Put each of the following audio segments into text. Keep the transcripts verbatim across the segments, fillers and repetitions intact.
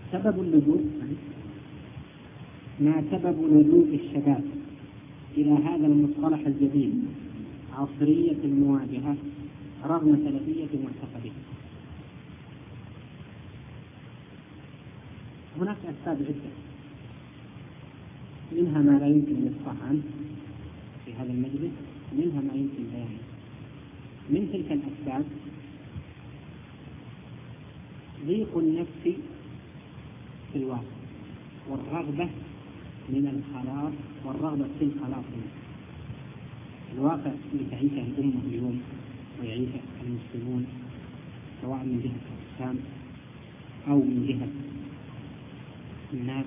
سبب اللجوء ما سبب لجوء الشباب إلى هذا المصطلح الجديد عصرية المواجهة رغم سلفية معتقده؟ هناك أسباب عدة، منها ما لا يمكن الإفصاح عنه في هذا المجلس، منها ما يمكن بيانه. من تلك الأسباب ضيق النفس في الواقع، والرغبة من الخلاص والرغبة في الخلاص منه. الواقع اللي تعيشه الأمة اليوم ويعيشه المسلمون سواء من جهة الإسلام أو من جهة الناس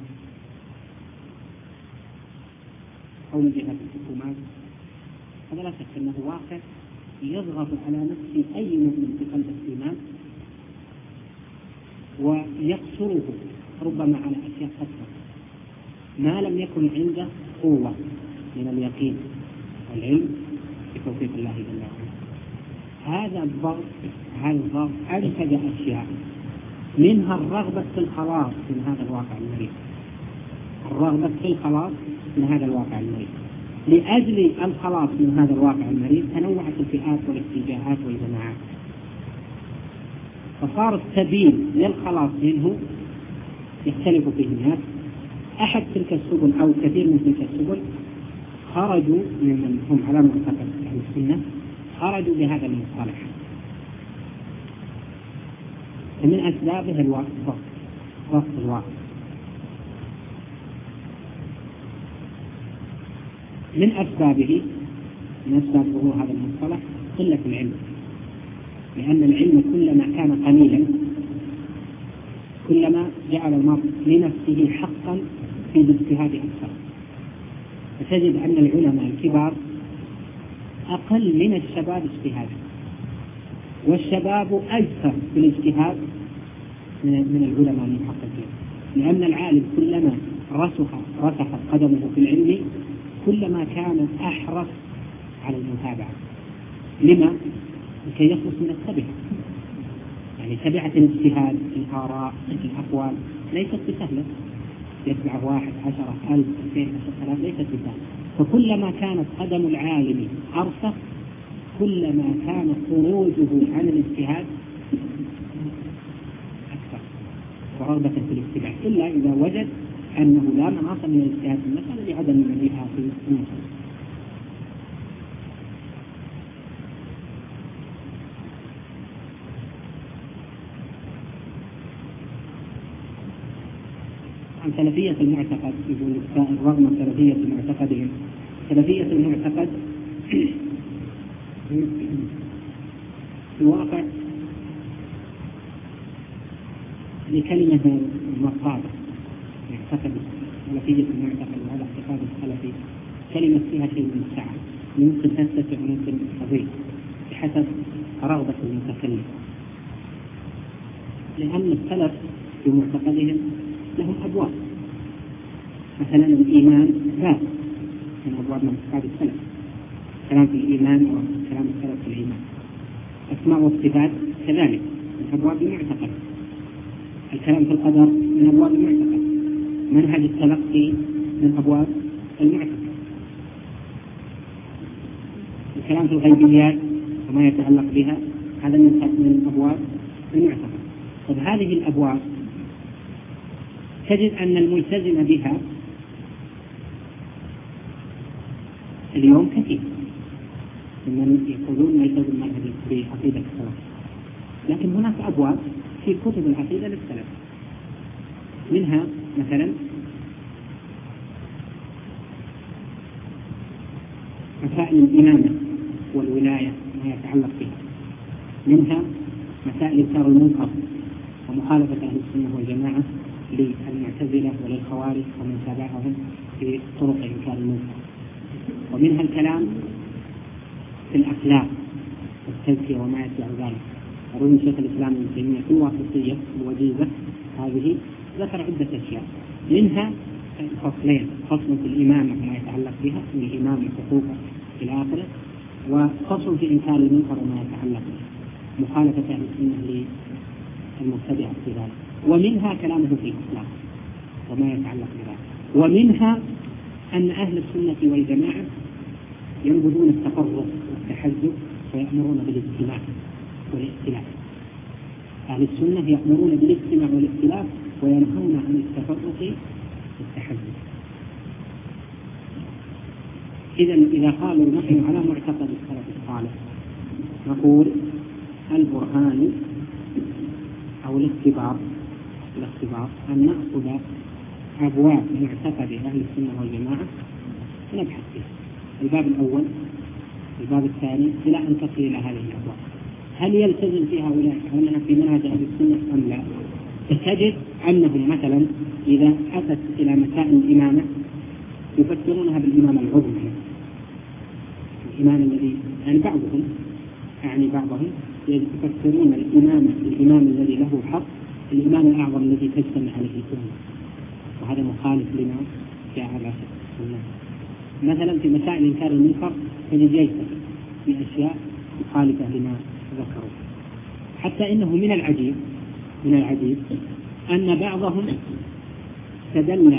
أو من جهة الحكومات، هذا لا شك أنه واقع يضغط على نفس أي مؤمن في قلب الإيمان ويقصره ربما على أشياء أكثر ما لم يكن عنده قوة من اليقين والعلم بتوفيق الله جل وعلا. هذا الضغط هذا الضغط أنتج أشياء، منها الرغبة في الخلاص من هذا الواقع المريض، الرغبة في الخلاص من هذا الواقع المريض. لأجل الخلاص من هذا الواقع المريض تنوعت الفئات والاتجاهات والجماعات، فصار السبيل للخلاص منه يختلف فيه الناس. أحد تلك السبل أو كثير من تلك السبل خرجوا ممن هم على معتقد أهل السنة، خرجوا بهذا المصطلح. ومن أسبابه الوقت وقت الواقع. من أسبابه من أسباب ظهور هذا المصطلح قلة العلم، لأن العلم كلما كان قليلا كلما جعل المرء لنفسه حقا في الاجتهاد أكثر. فتجد أن العلماء الكبار أقل من الشباب اجتهادا، والشباب أكثر في الاجتهاد من العلماء المحققين، لأن العالم كلما رسخ رسخت قدمه في العلم كلما كان أحرص على المتابعة. لما؟ لكي يخلص من التبعة. يعني تبعة الاجتهاد الآراء الأقوال ليست بسهلة، يتبع واحد عشرة ألف اثنين عشر آلاف ليست بسهلة. فكلما كانت قدم العالم أرسخ كلما كان خروجه عن الاجتهاد أكثر ورغبة في الاتباع، إلا إذا وجد أنه لا مناص من الاجتهاد في المسألة لعدم مجيئها في المسألة. عن سلفية المعتقد يقول السائل رغم سلفية معتقدهم، سلفية المعتقد في الواقع لكلمة مطابة يعتقد سلفية المعتقد، وهذا اعتقاد السلفي كلمة فيها شيء من السعة، ممكن تتسع وممكن تضيق بحسب رغبة المتكلم، لأن السلف في معتقدهم لهم أبواب. مثلا الإيمان باب من أبواب معتقد السلف، كلام في الإيمان وكلام السلف في الإيمان. أسماء والصفات كذلك من أبواب المعتقد. الكلام في القدر من أبواب المعتقد. منهج التلقي من أبواب المعتقد. الكلام في الغيبيات وما يتعلق بها هذا من أبواب المعتقد. طب هذه الأبواب تجد أن الملتزم بها اليوم كثير ممن يقولون يلتزم بعقيدة السلف، لكن هناك أبواب في كتب العقيدة للسلف، منها مثلا مسائل الإمامة والولاية ما يتعلق بها، منها مسائل إنكار المنكر ومخالفة أهل السنة والجماعة للمعتزلة وللخوارج ومن تابعهم في طرق إنكار المنكر، ومنها الكلام في الأخلاق والتزكية وما يتبع ذلك. أظن شيخ الإسلام ابن تيمية في الواسطية الوجيزة هذه ذكر عدة أشياء، منها فصلين: فصل في الإمامة وما يتعلق بها من الإمام وحقوقه إلى آخره، وفصل في إنكار المنكر وما يتعلق به مخالفة أهل السنة للمبتدعة في ذلك. ومنها كلامه في الإسلام وما يتعلق بذلك. ومنها أن أهل السنة والجماعة ينبذون التفرق والتحزب ويأمرون بالاجتماع والائتلاف. أهل السنة يأمرون بالاجتماع والائتلاف وينهون عن التفرق والتحزب. إذا إذا قالوا نحن على معتقد السلف الصالح نقول البرهان أو الاختبار الاختبار أن نأخذ أبواب معتقد أهل السنة والجماعة ونبحث فيها، الباب الأول الباب الثاني، إلى أن تصل إلى هذه الأبواب. هل يلتزم في هؤلاء أنها في منهج أهل السنة أم لا؟ تجد أنهم مثلا إذا أتت إلى مسائل الإمامة يفسرونها بالإمامة العظمى، الإمام الذي يعني بعضهم يعني بعضهم يفسرون الإمامة الإمام الذي له حق الإمام الأعظم الذي تجتمع عليه الأمة، وهذا مخالف لما جاء على السنة. مثلا في مسائل إنكار المنكر تجد يجتمع في أشياء مخالفة لما ذكروا. حتى إنه من العجيب من العجيب أن بعضهم استدل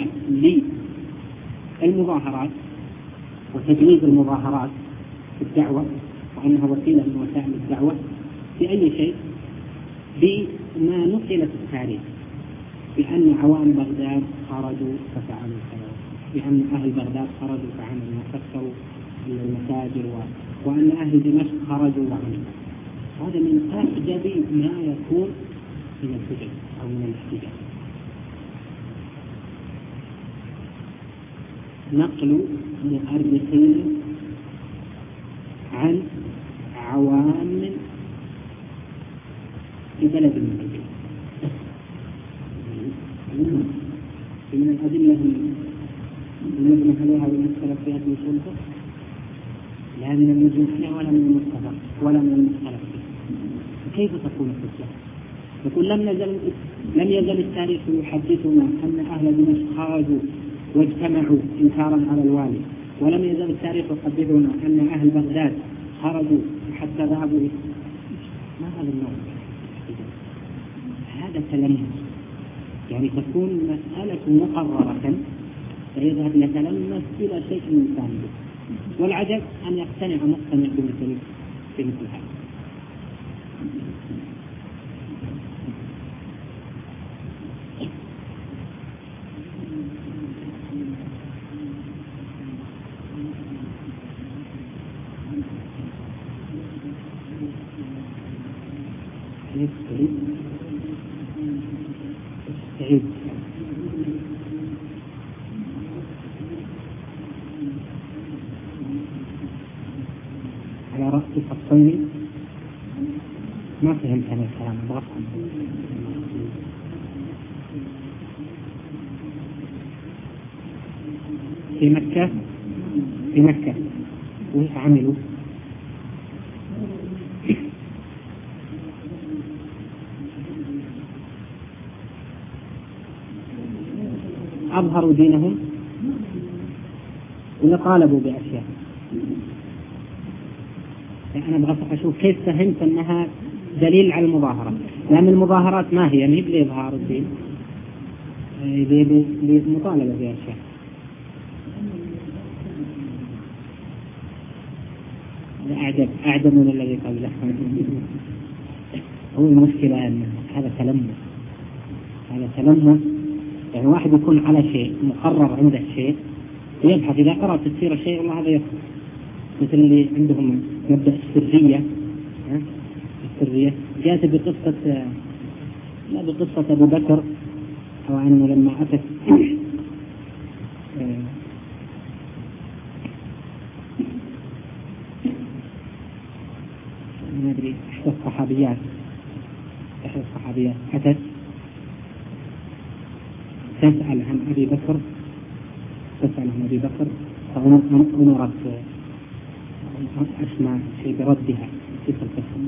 للمظاهرات وتجويز المظاهرات في الدعوة وأنها وسيلة من وسائل الدعوة في أي شيء بما نقل في التاريخ، بأن عوام بغداد خرجوا ففعلوا كذا، بأن أهل بغداد خرجوا فعملوا وكسروا المساجد، وأن أهل دمشق خرجوا وعملوا. هذا من أعجب ما يكون من الحجج أو من الاحتجاج. نقل مؤرخين عن عوام في بلد المدينة من الأدلة المجمع عليها والمختلف فيها بوصولها، لا من المجمع عليها ولا من المختلف ولا من المختلف فيها. كيف تكون الحجة؟ يقول لم يزل لم يزل التاريخ يحدثنا أن أهل دمشق خرجوا واجتمعوا إنكارا على الوالي، ولم يزل التاريخ يحدثنا أن أهل بغداد خرجوا حتى ذهبوا. ما هذا النوع؟ هذا تلمس، يعني تكون مسألة مقررة فيذهب يتلمس إلى شيء من ثاني، والعجب أن يقتنع مقتنع بمثل بمثل هذا. استعيد استعيد على رأس خطين. ما فهمت أنا الكلام بغض في مكة في مكة وش عملوا؟ أظهروا دينهم وطالبوا بأشياء. أنا أبغى أشوف كيف فهمت أنها دليل على المظاهرة، لأن المظاهرات ما هي مهب لإظهار الدين، للمطالبة بأشياء. أعجب أعجب من الذي قبله. هو المشكلة أن هذا تلمس هذا تلمس يعني واحد يكون على شيء مقرر عنده الشيء ويبحث إذا قرأ تفسير الشيء والله هذا يفهم، مثل اللي عندهم مبدأ السرية. السرية جاءت بقصة لا بقصة أبو بكر، أو أنه لما أتت ما أدري إحدى الصحابيات إحدى الصحابيات أتت تسأل عن أبي بكر تسأل عن أبي بكر فأمرت أسمع شيء بردها في القصة.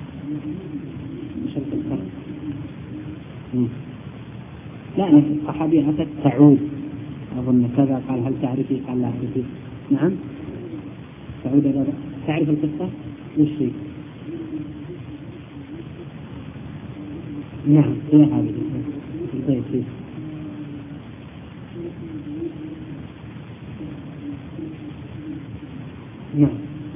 مش القصة لا الصحابية أتت تعود أظن كذا، قال هل تعرفي؟ قال لا أعرفي. نعم تعود إلى تعرف القصة وش هي؟ نعم هي هذه طيب طيب. نعم.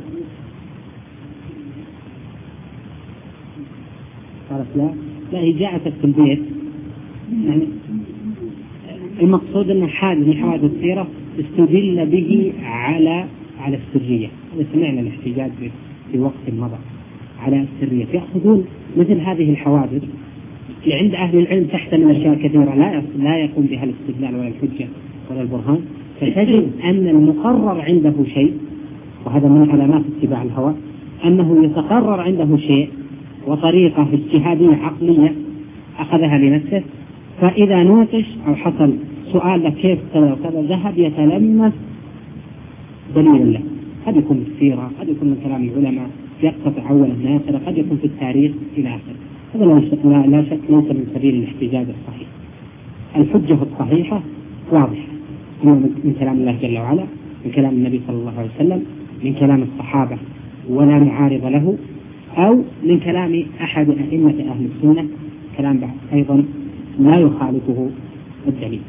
قالت لا لا هي جاءت في البيت، يعني المقصود أن حادث من حوادث السيرة استدل به على على السرية. سمعنا الاحتجاج في وقت مضى على السرية. يأخذون مثل هذه الحوادث عند أهل العلم تحتمل أشياء كثيرة لا لا يقوم بها الاستدلال ولا الحجة ولا البرهان، فتجد أن المقرر عنده شيء، وهذا من علامات اتباع الهوى، أنه يتقرر عنده شيء وطريقة اجتهادية عقلية أخذها لنفسه، فإذا نوقش أو حصل سؤال كيف كذا وكذا ذهب يتلمس دليل له، قد يكون في السيرة، قد يكون من كلام العلماء يقطع أولا ناصرة، قد يكون في التاريخ إلى آخره. هذا لا, لا شك ليس من سبيل الاحتجاج الصحيح. الحجة الصحيحة واضحة من كلام الله جل وعلا، من كلام النبي صلى الله عليه وسلم، من كلام الصحابة ولا معارض له، أو من كلام أحد أئمة أهل السنة كلام أيضا لا يخالفه الدليل.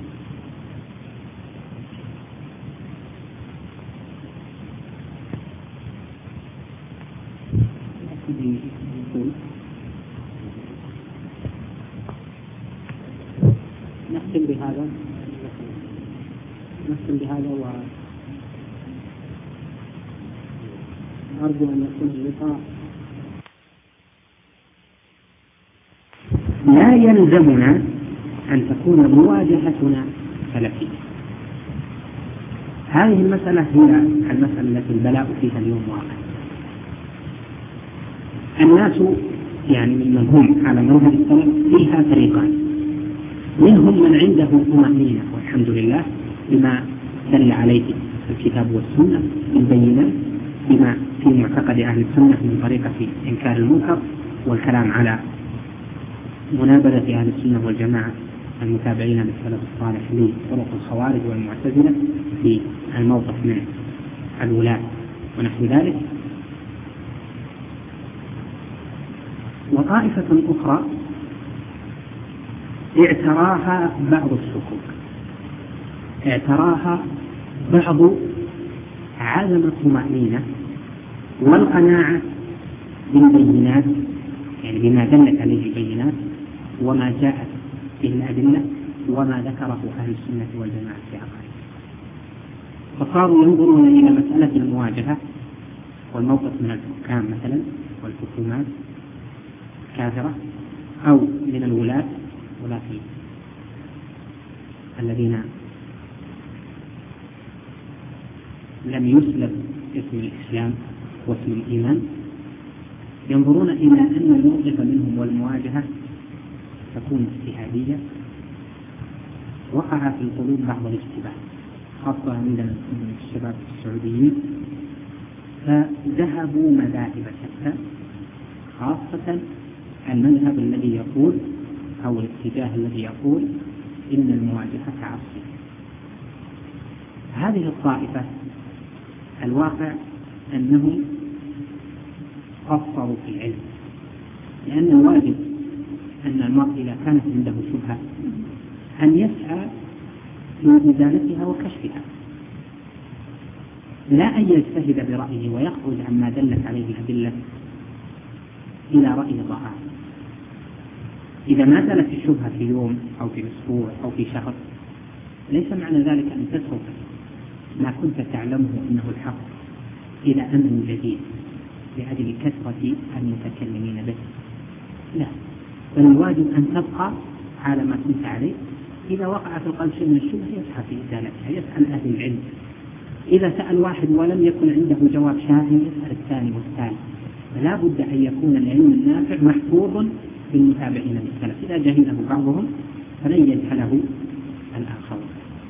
نختم بهذا نختم بهذا وأرجو أن يكون اللقاء لا يلزمنا أن تكون مواجهتنا سلفية. هذه المسألة هي المسألة التي البلاء فيها اليوم واقع. الناس يعني من هم على منهج السلف فيها فريقان، منهم من عنده طمأنينة والحمد لله بما دل عليه الكتاب والسنة من بينات، بما في معتقد أهل السنة من طريقة إنكار المنكر والكلام على منابذة أهل السنة والجماعة المتابعين للسلف الصالح لطرق الخوارج والمعتزلة في الموقف من الولاة ونحو ذلك. وطائفة أخرى اعتراها بعض الشكوك، اعتراها بعض عدم الطمأنينة والقناعة بالبينات، يعني بما دلت عليه البينات وما جاءت به الأدلة وما ذكره أهل السنة والجماعة في عقائدهم، فصاروا ينظرون إلى مسألة المواجهة والموقف من الحكام مثلا والحكومات كافرة، أو من الولاة ولاة الذين لم يسلب اسم الإسلام واسم الإيمان، ينظرون إلى أن الموقف منهم والمواجهة تكون اجتهادية. وقع في القلوب بعض الاشتباه خاصة عندنا من الشباب السعوديين، فذهبوا مذاهب شتى، خاصة المذهب الذي يقول أو الاتجاه الذي يقول إن المواجهة تعصب. هذه الطائفة الواقع أنهم قصروا في العلم، لأن الواجب أن المرء إذا كانت عنده شبهة أن يسعى في إزالتها وكشفها، لا أن يجتهد برأيه ويخرج عما دلت عليه الأدلة إلى رأي ضعاف. إذا ما زالت الشبهة في يوم أو في أسبوع أو في شهر، ليس معنى ذلك أن تترك ما كنت تعلمه أنه الحق إلى أمر جديد لأجل كثرة المتكلمين به، لا، بل الواجب أن تبقى على ما كنت عليه. إذا وقع في القلب شيء من الشبهة يسعى في إزالتها، يسأل أهل العلم. إذا سأل واحد ولم يكن عنده جواب شافي يسأل الثاني والثالث. فلا بد أن يكون العلم النافع محفوظا بالمتابعين للسلف، إذا جهله بعضهم فلن يجهله الآخرون.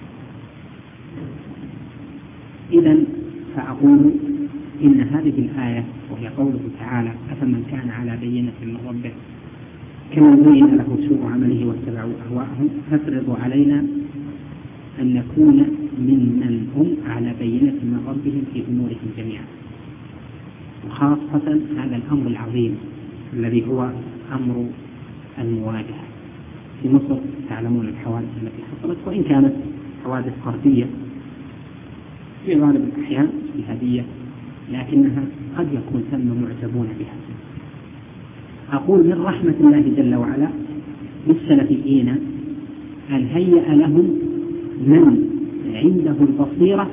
إذن فأقول إن هذه الآية وهي قوله تعالى أفمن كان على بينة من ربه كمن زين له سوء عمله واتبعوا أهواءهم تفرض علينا أن نكون ممن هم على بينة من ربهم في أمورهم جميعا، وخاصة هذا الأمر العظيم الذي هو أمر المواجهة. في مصر تعلمون الحوادث التي حصلت، وإن كانت حوادث فردية في غالب الأحيان جهادية، لكنها قد يكون ثم معجبون بها. أقول من رحمة الله جل وعلا بالسلفيين أن هيأ لهم من عنده البصيرة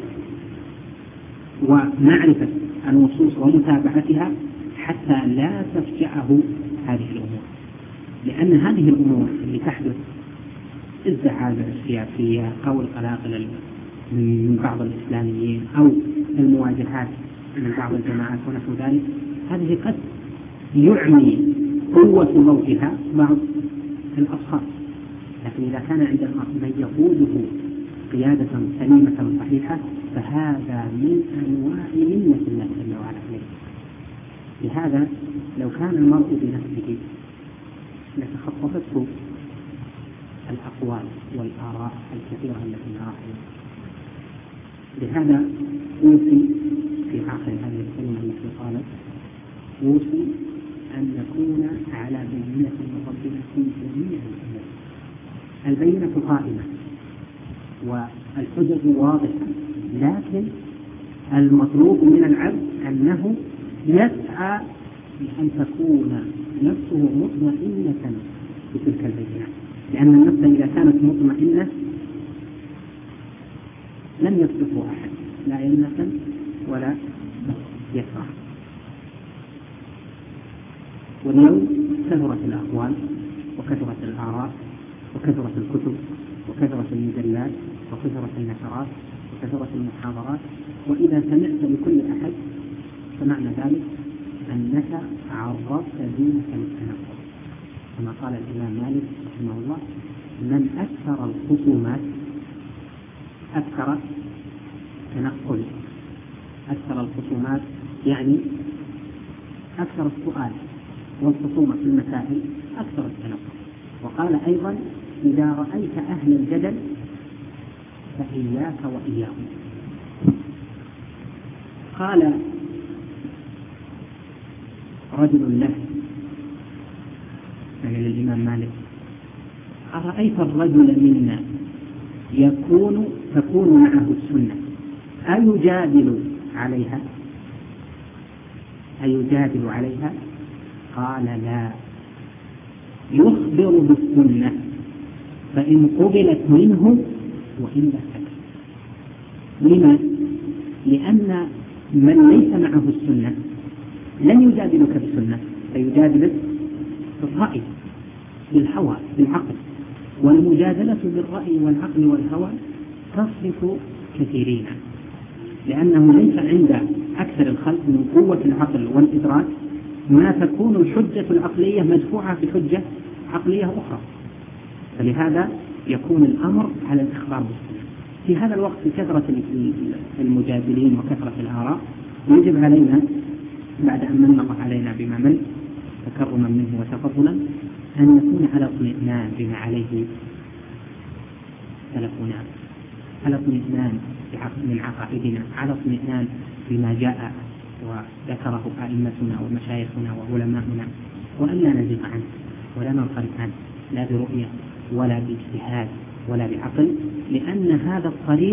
ومعرفة النصوص ومتابعتها حتى لا تفجعه هذه الأمور، لأن هذه الأمور اللي تحدث الزعازع السياسية أو القلاقل من بعض الإسلاميين أو المواجهات من بعض الجماعات ونحو ذلك، هذه قد يعمي قوة موتها بعض الأصحاب، لكن إذا كان عند من يقوده قيادة سليمة صحيحة فهذا من أنواع منة الله جل وعلا عليه. لهذا لو كان المرء بنفسه لتخطفته الأقوال والآراء الكثيرة التي نراها. لهذا أوصي في آخر هذه الكلمة التي قالت أوصي أن نكون على بينة من ربنا في جميع الأمور. البينة قائمة والحجج واضحة، لكن المطلوب من العبد أنه يسعى لأن تكون نفسه مطمئنة بتلك البينة، لأن النفس إذا كانت مطمئنة لم يسبقه أحد لا يمنة ولا يسرع. واليوم كثرت الأقوال وكثرت الآراء وكثرت الكتب وكثرت المجلات وكثرت النشرات وكثرت المحاضرات، وإذا سمعت بكل أحد فمعنى ذلك أنك عرضت دينك للتنقل، كما قال الإمام مالك رحمه الله: من أكثر الخصومات أكثر تنقل. أكثر الخصومات يعني أكثر السؤال والخصومة في المسائل أكثر التنقل. وقال أيضا: إذا رأيت أهل الجدل فإياك وإياهم. قال رجل له يعني للإمام مالك: أرأيت الرجل منا يكون تكون معه السنة أيجادل عليها أيجادل عليها؟ قال: لا، يخبر بالسنة فإن قبلت منه وإلا سكت. لما؟ لأن من ليس معه السنة لن يجادلك بالسنة، فيجادلك بالرأي بالهوى بالعقل، والمجادلة بالرأي والعقل والهوى تصرف كثيرين، لأنه ليس عند أكثر الخلق من قوة العقل والإدراك ما تكون الحجة العقلية مدفوعة بحجة عقلية أخرى، فلهذا يكون الأمر على الإخبار بالسنة. في هذا الوقت في كثرة المجادلين وكثرة الآراء يجب علينا بعد أن من الله علينا بما من تكرما منه وتفضلا أن نكون على اطمئنان بما عليه سلفنا، على اطمئنان من عقائدنا، على اطمئنان بما جاء وذكره أئمتنا ومشايخنا وعلماؤنا، وأن لا نزغ عنه ولا ننصرف عنه لا برؤية ولا باجتهاد ولا بعقل، لأن هذا الطريق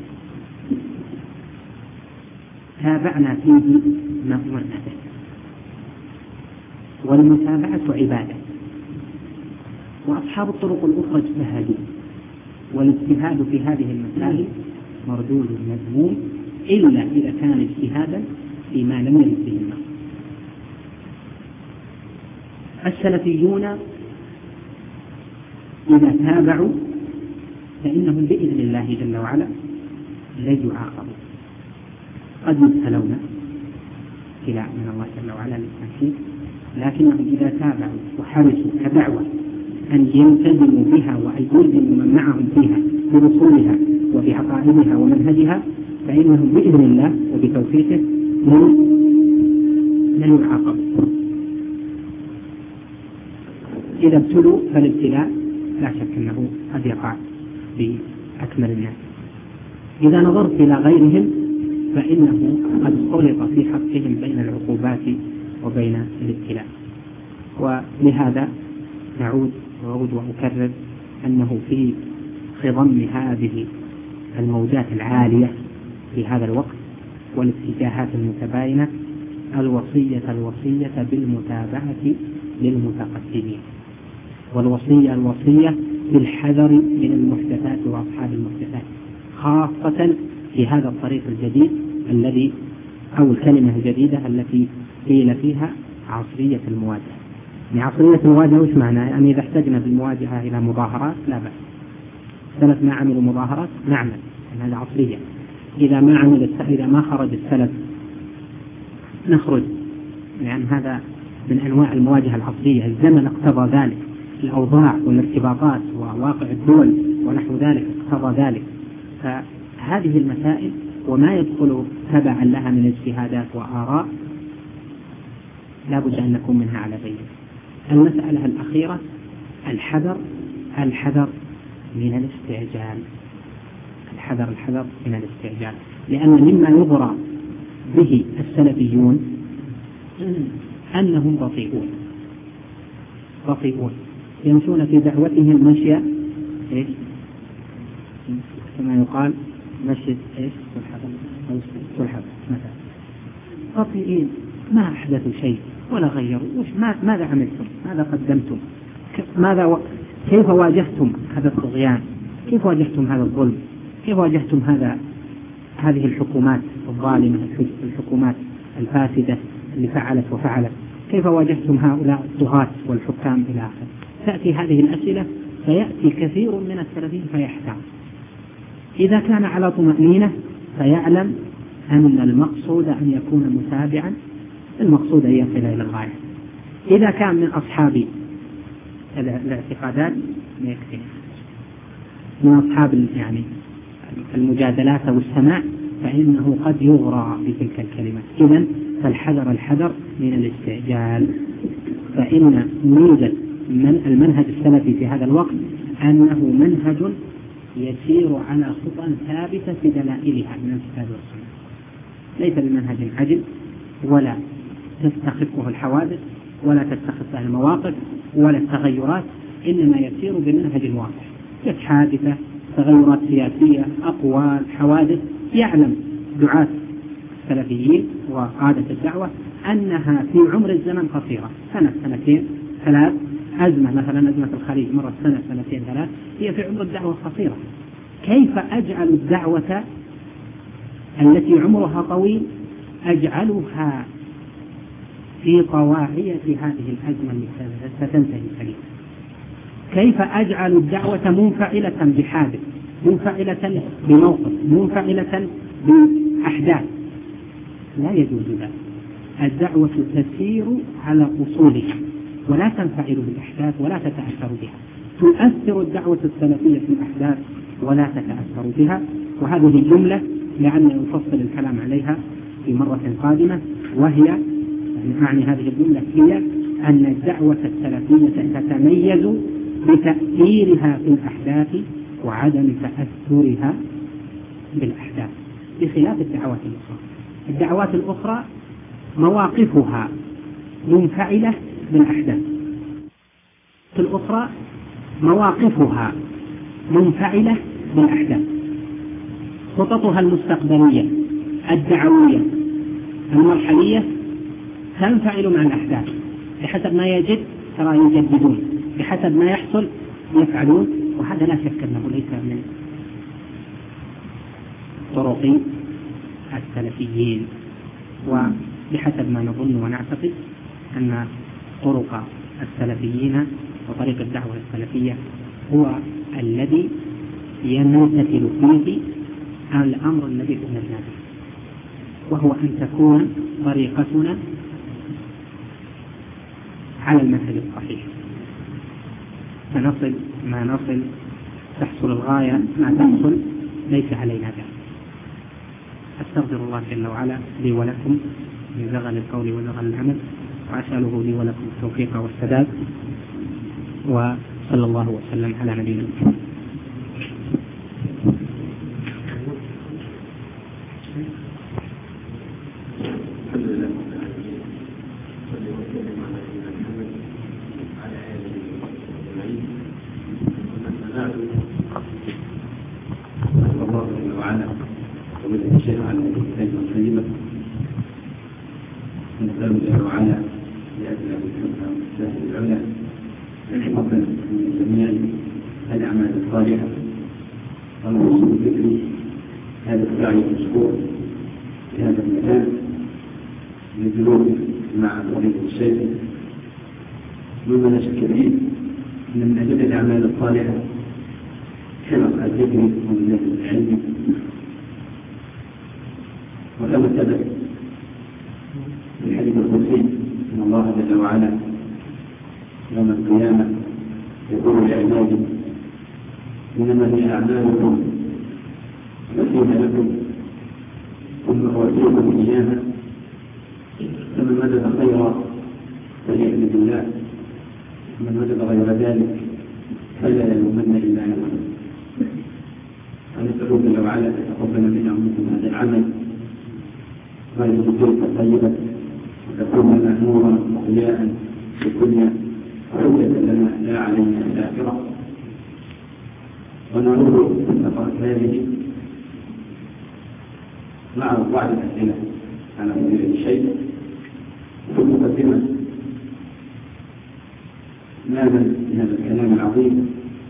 تابعنا فيه ما أمرنا به، والمتابعة عبادة، وأصحاب الطرق الأخرى اجتهادوا، والاجتهاد في هذه المسائل مردود مذموم إلا إذا كان اجتهادا فيما لم يرد به النص. السلفيون إذا تابعوا فإنهم بإذن الله جل وعلا لا يعاقبوا، قد يبتلون ابتلاء من الله جل وعلا للتنفيذ، لكنهم إذا تابعوا وحرصوا كدعوة أن يلتزموا بها وأن يلزموا من معهم فيها برسولها وبعقائدها ومنهجها فإنهم بإذن الله وبتوفيقه لن يعاقبوا. إذا ابتلوا فالابتلاء لا شك أنه قد يقع بأكمل الناس. إذا نظرت إلى غيرهم فإنه قد خلط في حقهم بين العقوبات وبين الابتلاء. ولهذا نعود وأعود وأكرر أنه في خضم هذه الموجات العالية في هذا الوقت والاتجاهات المتباينة الوصية الوصية بالمتابعة للمتقدمين، والوصية الوصية بالحذر من المحدثات وأصحاب المحدثات، خاصة في هذا الطريق الجديد الذي أو الكلمة الجديدة التي قيل فيها عصرية المواجهة. يعني عصرية المواجهة وش معنى؟ يعني إذا احتجنا بالمواجهة إلى مظاهرات لا بأس، السلف ما عملوا مظاهرات نعمل، يعني هذا عصرية. إذا ما عمل إذا ما خرج السلف نخرج، يعني هذا من أنواع المواجهة العصرية، الزمن اقتضى ذلك، الأوضاع والارتباطات وواقع الدول ونحو ذلك اقتضى ذلك. فهذه المسائل وما يدخل تبعا لها من اجتهادات وآراء لا بد أن نكون منها على بينة. المسألة الأخيرة الحذر الحذر من الاستعجال، الحذر الحذر من الاستعجال، لأن مما يغرى به السلفيون أنهم بطيئون بطيئون يمشون في دعوتهم مشي إيش كما يقال مشي إيش سلحفاة مثلا، بطيئين ما أحدثوا شيء ولا غيروا. وش ماذا عملتم؟ ماذا قدمتم؟ ماذا و... كيف واجهتم هذا الطغيان؟ كيف واجهتم هذا الظلم؟ كيف واجهتم هذا هذه الحكومات الظالمة، الحكومات الفاسدة اللي فعلت وفعلت؟ كيف واجهتم هؤلاء الطغاة والحكام إلى آخره؟ تأتي هذه الأسئلة فيأتي كثير من السلفيين فيحتار. إذا كان على طمأنينة فيعلم أن المقصود أن يكون متابعا، المقصود أن يصل إلى الغاية. إذا كان من أصحاب الاعتقادات يكفي، من أصحاب يعني المجادلات والسماع فإنه قد يغرى بتلك الكلمات. إذن فالحذر الحذر من الاستعجال، فإن ميزة من المنهج السلفي في هذا الوقت أنه منهج يسير على خطى ثابتة في دلائلها من الكتاب والسنة، ليس بمنهج عجل ولا تستخفه الحوادث ولا تستخفه المواقف ولا التغيرات، إنما يسير بمنهج واضح. كحادثة تغيرات سياسية أقوال حوادث، يعلم دعاة السلفيين وقادة الدعوة أنها في عمر الزمن قصيرة، سنة سنتين ثلاث، أزمة مثلا أزمة الخليج مرة سنة سنتين ثلاث، هي في عمر الدعوة قصيرة. كيف أجعل الدعوة التي عمرها طويل أجعلها في طواعية هذه الأزمة التي ستنتهي سليمة؟ كيف أجعل الدعوة منفعلة بحادث، منفعلة بموقف، منفعلة بأحداث؟ لا يجوز ذلك. الدعوة تسير على أصولها ولا تنفعل بالأحداث ولا تتأثر بها. تؤثر الدعوة السلفية في الأحداث ولا تتأثر بها. وهذه الجملة لعل نفصل الكلام عليها في مرة قادمة، وهي يعني أعني هذه الجملة هي أن الدعوة السلفية تتميز بتأثيرها في الأحداث وعدم تأثرها بالأحداث، بخلاف الدعوات الأخرى. الدعوات الأخرى مواقفها منفعلة بالأحداث، الأخرى مواقفها منفعلة بالأحداث. خططها المستقبلية الدعوية المرحلية تنفعل مع الأحداث بحسب ما يجد، ترى يجددون بحسب ما يحصل يفعلون، وهذا لا شك أنه ليس من طرق السلفيين. وبحسب ما نظن ونعتقد أن طرق السلفيين وطريق الدعوة السلفية هو الذي يمتثل فيه الأمر الذي أمرنا به، وهو أن تكون طريقتنا على المنهج الصحيح، فنصل ما نصل، تحصل الغاية ما تحصل، ليس علينا ذلك. أستغفر الله جل وعلا لي ولكم من زغل القول وزغل العمل، وأسأله لي ولكم التوفيق والسداد، وصلى الله وسلم على نبينا محمد. وبدأ الشيخ على كلمة طيبة نسأل الله تعالى لأجل الحكمة والسهل العلا ربنا من جميع الأعمال الصالحة والوصول الفكري هذا السعي المشكور في هذا المكان للجلوس مع طريق الشيخ مما لا شك فيه أن من أجل الأعمال الصالحة حلق الذكر ومن العلم وكما ثبت في الحديث القدسي ان الله جل وعلا يوم القيامه يقول لعباده انما هي اعمالكم نسينا لكم ثم اوفيكم اياها فمن وجد خيرا فليحمد الله ومن وجد غير ذلك فلا يلومن الا نفسه. ونسأل الله جل وعلا ان يتقبل منا ومنكم هذا العمل وأن تلك الطيبة وتكون لنا نورا وضياء في الدنيا وحجة لنا لا علينا في الآخرة. ونعود النقاط هذه مع بعض الأسئلة على مدير الشيء في المقدمة ماذا من هذا الكلام العظيم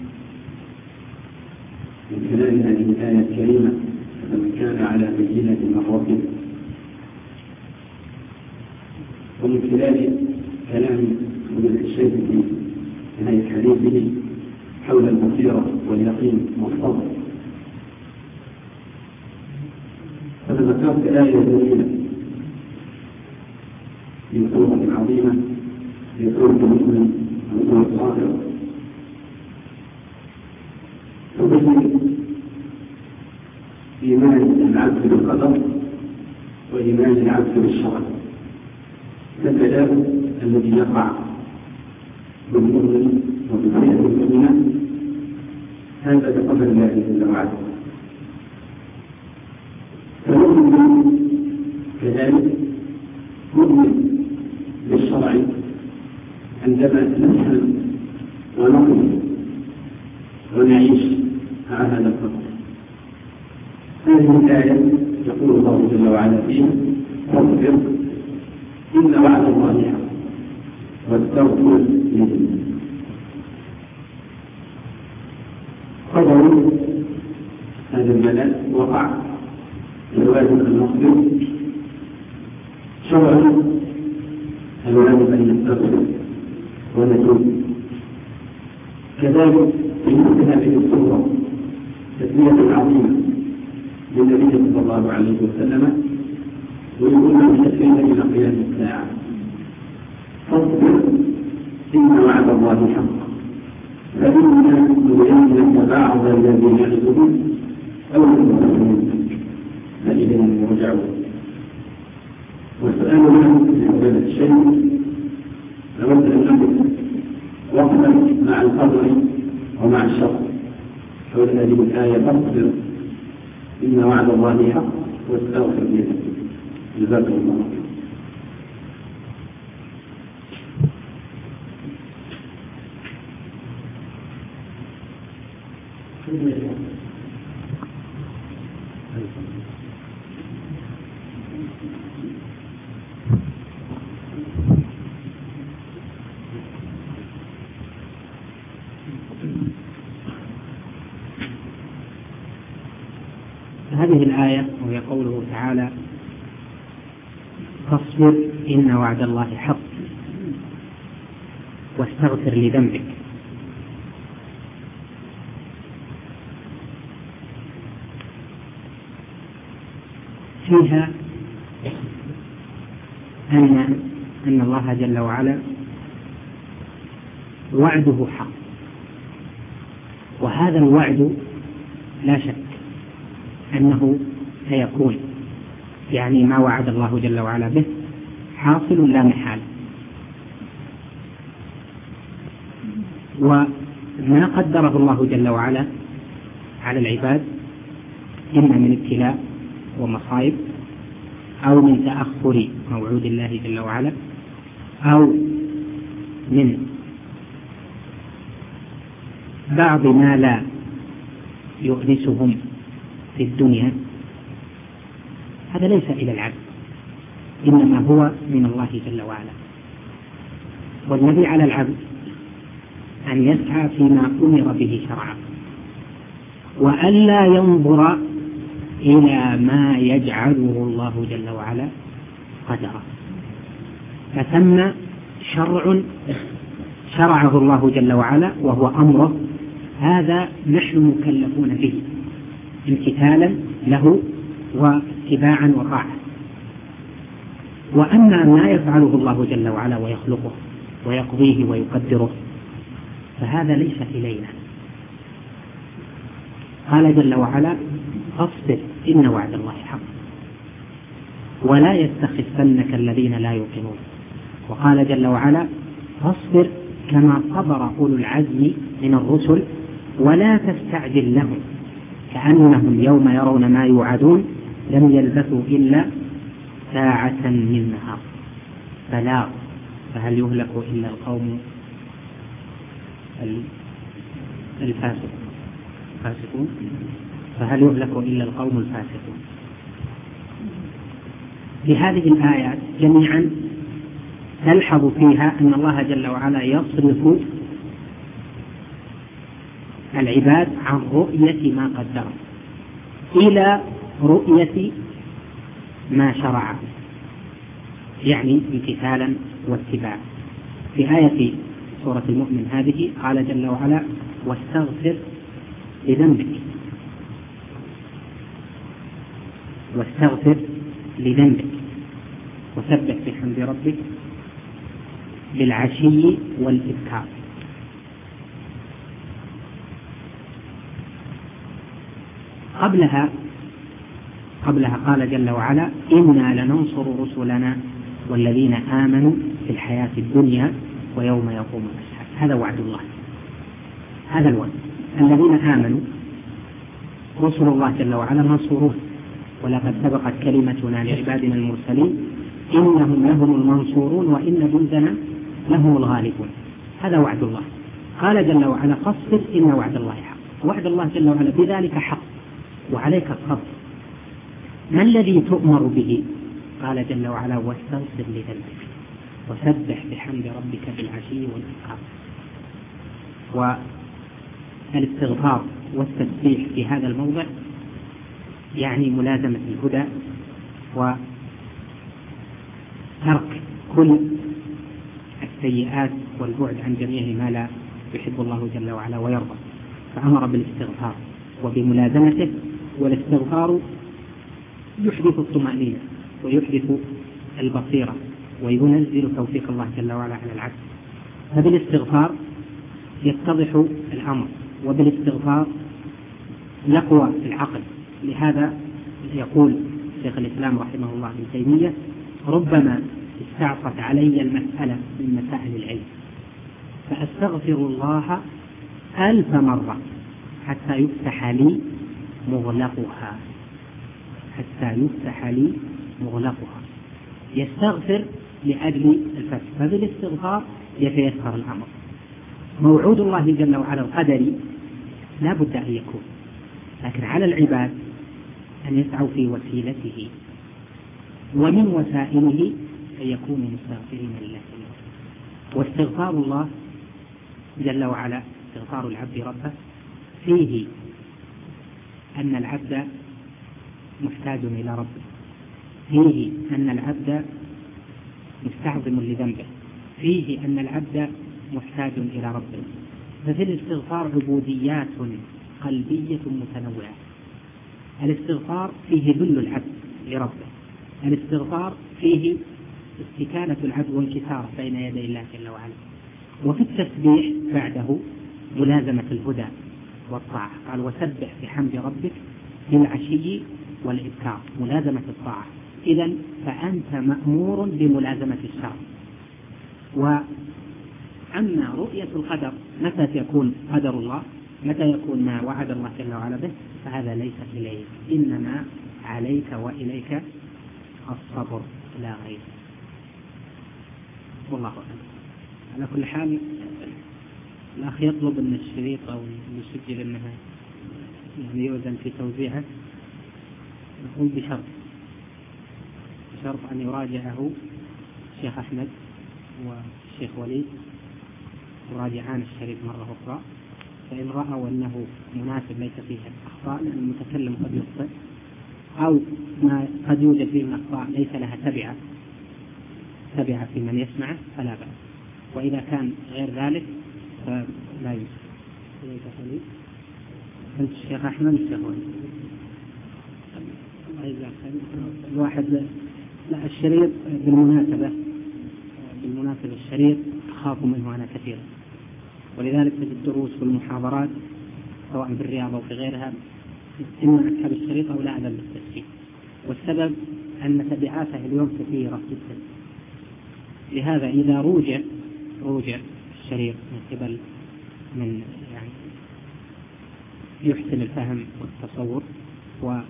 من خلال هذه الآية الكريمة فمن كان على بينة من ربه ومن خلال كلام مدير الشيخ في نهاية حديثه حول البصيرة واليقين والصبر. فتذكرت آية جميلة من سورة عظيمة في سورة مسلم وسورة الآخرة تبين إيمان العبد بالقدر وإيمان العبد بالشرع. الكلام الذي يقع بالمؤمن وبالفئة المؤمنة هذا بقدر الله جل وعلا. فنؤمن كذلك نؤمن بالشرع عندما نفهم ونقف ونعيش مع هذا القدر. هذه الآية يقول الله جل وعلا فيها فاصبر إن وعد الله حق واستغفر لذنبك. قدر هذا البلاء وقع الواجب أن نصبر، شرعا الواجب أن نستغفر ونتوب. كذلك في مثل هذه الصورة تسمية عظيمة للنبي صلى الله عليه وسلم ويقول من تسليم إلى قيام الساعة فاصبر إن وعد الله حق فإنا نرينك بعض الذي يعدهم أو نستغفرك فإلينا يرجعون. والسؤال له في هذا الشيء لابد أن نقف وقفا مع القدر ومع الشر حول هذه الآية فاصبر إن وعد الله حق واستغفر لذنبك. جزاكم الله خيرا. هذه الآية وهي قوله تعالى فاصبر إن وعد الله حق واستغفر لذنبك. فيها أن أن الله جل وعلا وعده حق، وهذا الوعد لا شك أنه سيكون، يعني ما وعد الله جل وعلا به حاصل لا محال. وما قدره الله جل وعلا على العباد إما من ابتلاء ومصائب أو من تأخر موعود الله جل وعلا أو من بعض ما لا يؤنسهم في الدنيا هذا ليس إلى العبد، إنما هو من الله جل وعلا. والذي على العبد أن يسعى فيما أمر به شرعا، وألا ينظر إلى ما يجعله الله جل وعلا قدرا. فثم شرع شرعه الله جل وعلا وهو أمره، هذا نحن مكلفون به امتثالا له واتباعا وطاعة. وأما ما يفعله الله جل وعلا ويخلقه ويقضيه ويقدره فهذا ليس إلينا. قال جل وعلا: فاصبر إن وعد الله حق ولا يستخفنك الذين لا يوقنون. وقال جل وعلا: فاصبر كما صبر أولو العزم من الرسل ولا تستعجل لهم كأنهم يوم يرون ما يوعدون لم يلبثوا إلا ساعة من نهار بلاغ فهل يهلك إلا القوم الفاسقون فهل يهلك إلا القوم الفاسقون. في هذه الآيات جميعا تلحظ فيها أن الله جل وعلا يصرف العباد عن رؤية ما قدر إلى رؤية ما شرع، يعني امتثالا واتباعا. في آية سورة المؤمن هذه قال جل وعلا: واستغفر لذنبك واستغفر لذنبك وسبح بحمد ربك بالعشي والإبكار. قبلها قبلها قال جل وعلا: إنا لننصر رسلنا والذين آمنوا في الحياة الدنيا ويوم يقوم الأشهاد. هذا وعد الله، هذا الوعد. الذين آمنوا رسل الله جل وعلا منصورون، ولقد سبقت كلمتنا لعبادنا المرسلين إنهم لهم المنصورون وإن جندنا لهم الغالبون. هذا وعد الله. قال جل وعلا: فاصبر إن وعد الله حق. وعد الله جل وعلا بذلك حق وعليك الصبر. ما الذي تؤمر به؟ قال جل وعلا: واستغفر لذنبك وسبح بحمد ربك بالعشي والإبكار. والاستغفار والتسبيح في هذا الموضع يعني ملازمة الهدى وترك كل السيئات والبعد عن جميع ما لا يحب الله جل وعلا ويرضى. فأمر بالاستغفار وبملازمته. والاستغفار يحدث الطمأنينة ويحدث البصيرة وينزل توفيق الله جل وعلا على العبد. فبالاستغفار يتضح الأمر، وبالاستغفار يقوى العقل. لهذا يقول شيخ الإسلام رحمه الله ابن تيمية: ربما استعصت علي المسألة من مسائل العلم فأستغفر الله ألف مرة حتى يفتح لي مغلقها حتى يفتح لي مغلقها. يستغفر لأجل الفتح، فبالاستغفار يتيسر الأمر. موعود الله جل وعلا القدري لا بد أن يكون، لكن على العباد أن يسعوا في وسيلته، ومن وسائله أن يكونوا مستغفرين لله. واستغفار الله جل وعلا، استغفار العبد ربه، فيه أن العبد محتاج إلى ربه، فيه أن العبد مستعظم لذنبه، فيه أن العبد محتاج إلى ربه. ففي الاستغفار عبوديات قلبية متنوعة. الاستغفار فيه ذل العبد لربه، الاستغفار فيه استكانة العبد وانكساره بين يدي الله جل وعلا. وفي التسبيح بعده ملازمة الهدى والطاعة. قال: وسبح بحمد ربك بالعشي والإبكار، ملازمة الطاعة. إذن فأنت مأمور بملازمة الشرع. وأما رؤية القدر، متى يكون قدر الله، متى يكون ما وعد الله جل وعلا به، فهذا ليس إليك، إنما عليك وإليك الصبر لا غير. والله أعلم. على كل حال الأخ يطلب أن الشريط أو يسجل أنها يعني يؤذن في توزيعه، نقول بشرط بشرط أن يراجعه الشيخ أحمد والشيخ وليد، يراجعان الشريط مرة أخرى، فإن رأوا أنه مناسب ليس فيه أخطاء، لأن المتكلم قد يخطئ، أو ما قد يوجد فيه من أخطاء ليس لها تبعة تبعة في من يسمعه فلا بأس، وإذا كان غير ذلك فلا يجوز. أنت الشيخ أحمد الشيخ وليد الواحد. لا الشريط بالمناسبة بالمناسبة الشريط أخاف منه أنا كثيرا، ولذلك في الدروس والمحاضرات سواء في الرياضة أو في غيرها إما أسحب الشريط أو لا أعلم بالتسجيل، والسبب أن تبعاته اليوم كثيرة جدا. لهذا إذا روجع روجع الشريط من قبل من يعني يحسن الفهم والتصور وقال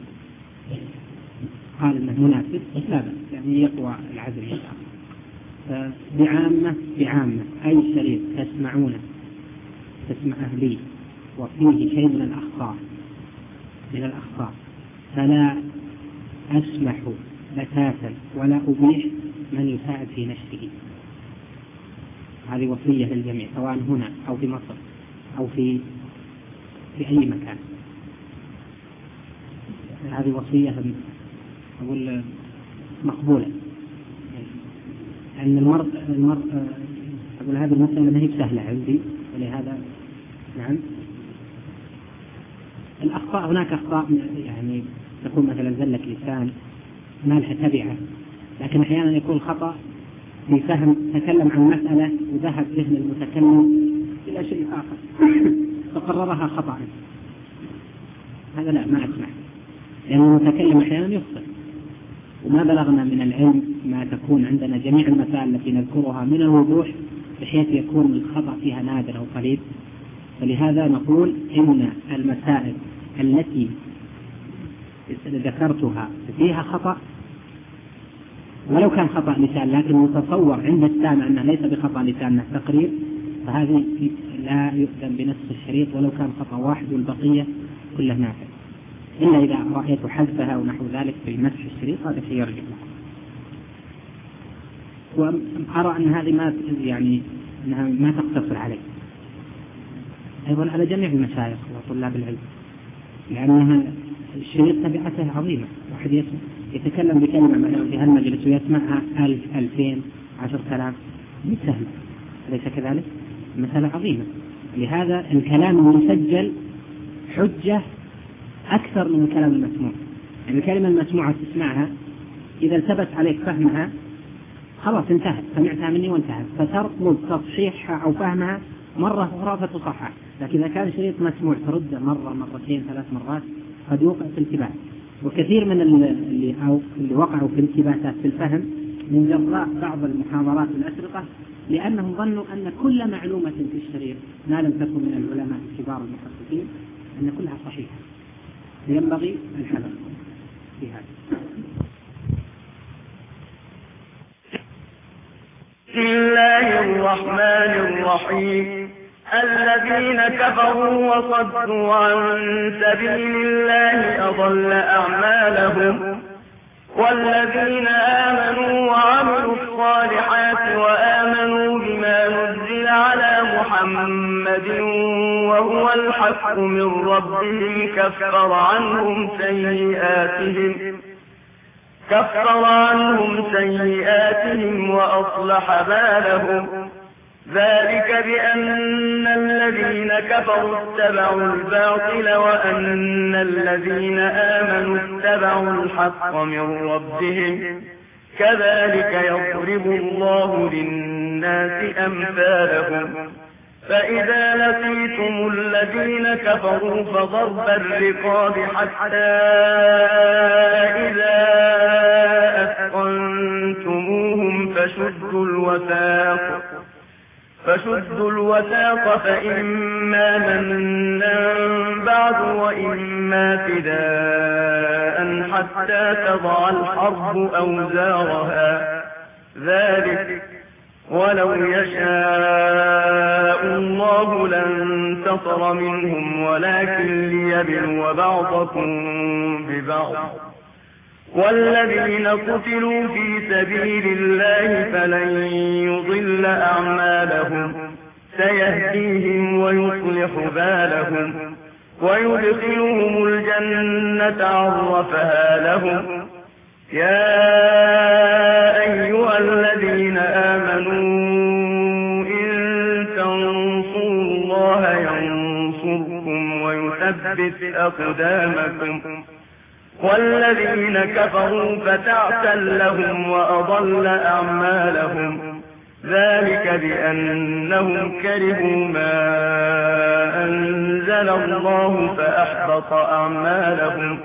إنه مناسب لا بأس، يعني يقوى العزم إن شاء الله. بعامة بعامة أي شريط تسمعونه تسمعه لي وفيه شيء من الأخطاء من الأخطاء فلا أسمح بتاتا ولا أبيح من يساعد في نشره. هذه وصية للجميع سواء هنا أو في مصر أو في في أي مكان. هذه وصية أقول مقبولة، أن المرء المرء أقول هذه المسألة ما هي سهلة عندي، ولهذا نعم الأخطاء هناك أخطاء يعني تكون مثلا زلة لسان ما لها تبعة، لكن أحيانا يكون خطأ في فهم، تكلم عن مسألة وذهب ذهن المتكلم إلى شيء آخر فقررها خطأ، هذا لا ما أسمح، لأن المتكلم أحيانا يخطئ، وما بلغنا من العلم ما تكون عندنا جميع المسائل التي نذكرها من الوضوح بحيث يكون الخطأ فيها نادر أو قليل. فلهذا نقول إن المسائل التي ذكرتها فيها خطأ ولو كان خطأ لسان لكن متصور عند السامع أنه ليس بخطأ لسان تقرير، فهذه لا يؤذن بنص الشريط ولو كان خطأ واحد والبقية كله نافع، إلا إذا رأيت حذفها ونحو ذلك في مسح الشريط هذا شيء يرجع لكم. وأرى أن هذه ما يعني أنها ما تقتصر عليه، أيضا على جميع المشايخ وطلاب العلم، لأنها الشريط تبعته عظيمة. واحد يتكلم بكلمة مثلا في هالمجلس ويسمعها ألف ألفين عشر آلاف مش سهل، أليس كذلك؟ مسألة عظيمة. لهذا الكلام المسجل حجة أكثر من الكلام المسموع. يعني الكلمة المسموعة تسمعها إذا التبس عليك فهمها خلاص انتهت، سمعتها مني وانتهت، فترفض تصحيحها أو فهمها مرة أخرى فتصحح. لكن إذا كان شريط مسموع ترده مرة مرتين ثلاث مرات قد يوقع في التباس. وكثير من اللي, أو اللي وقعوا في التباسات في الفهم من جراء بعض المحاضرات والأسرقة، لأنهم ظنوا أن كل معلومة في الشريط ما لم تكن من العلماء الكبار المحققين أن كلها صحيحة. ينبغي الحذر في هذا. بسم الله الرحمن الرحيم. الذين كفروا وصدوا عن سبيل الله أضل أعمالهم، والذين آمنوا وعملوا الصالحات وآمنوا بما نزل على محمد وهو الحق من ربهم كفر عنهم سيئاتهم كفر عنهم سيئاتهم وأصلح بالهم. ذلك بأن الذين كفروا اتبعوا الباطل وأن الذين آمنوا اتبعوا الحق من ربهم. كذلك يضرب الله للناس أمثالهم. فإذا لقيتم الذين كفروا فضرب الرقاب حتى إذا أثخنتموهم فشدوا الوثاق فشدوا الوثاق فإما منا بعد وإما فداء حتى تضع الحرب أوزارها. ذلك ولو يشاء الله لانتصر منهم ولكن ليبلو بعضكم ببعض والذين قتلوا في سبيل الله فلن يضل أعمالهم سيهديهم ويصلح بالهم ويدخلهم الجنة عرفها لهم. يا أيها الذين آمنوا إن تنصروا الله ينصركم ويثبت أقدامكم. والذين كفروا فتعسا لهم وأضل أعمالهم ذلك بأنهم كرهوا ما أنزل الله فأحبط أعمالهم.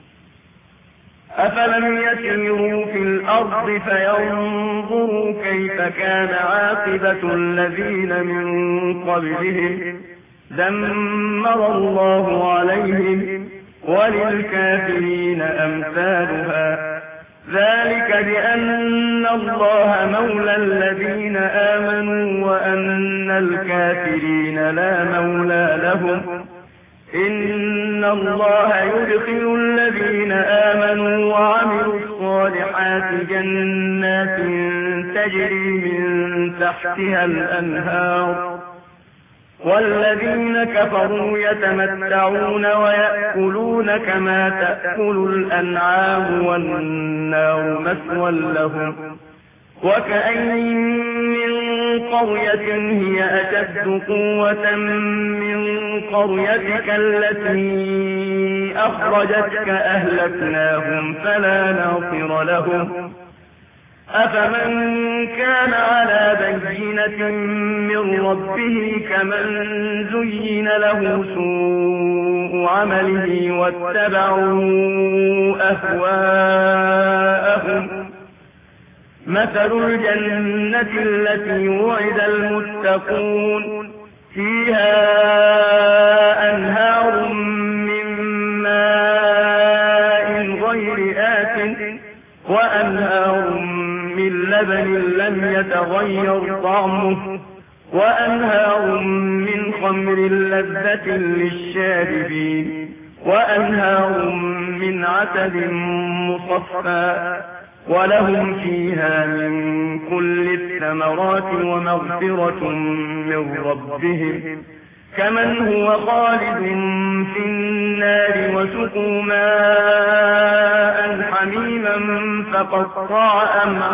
أفلم يسيروا في الأرض فينظروا كيف كان عاقبة الذين من قبلهم دمر الله عليهم وللكافرين أمثالها ذلك بأن الله مولى الذين آمنوا وأن الكافرين لا مولى لهم. إن الله يدخل الذين آمنوا وعملوا الصالحات جنات تجري من تحتها الأنهار والذين كفروا يتمتعون ويأكلون كما تأكل الأنعام والنار مثوى لهم. وكأين من قرية هي أشد قوة من قريتك التي أخرجتك أهلكناهم فلا ناصر لهم. أفمن كان على بينة من ربه كمن زين له سوء عمله واتبعوا أهواءهم. مثل الجنة التي وعد المتقون فيها أنهار من ماء غير آسن وأنهار من لبن لم يتغير طعمه وأنهار من خمر لذة للشاربين وأنهار من عسل مصفى ولهم فيها من كل الثمرات ومغفرة من ربهم كمن هو خالد في النار وسقوا ماء حميما فقطع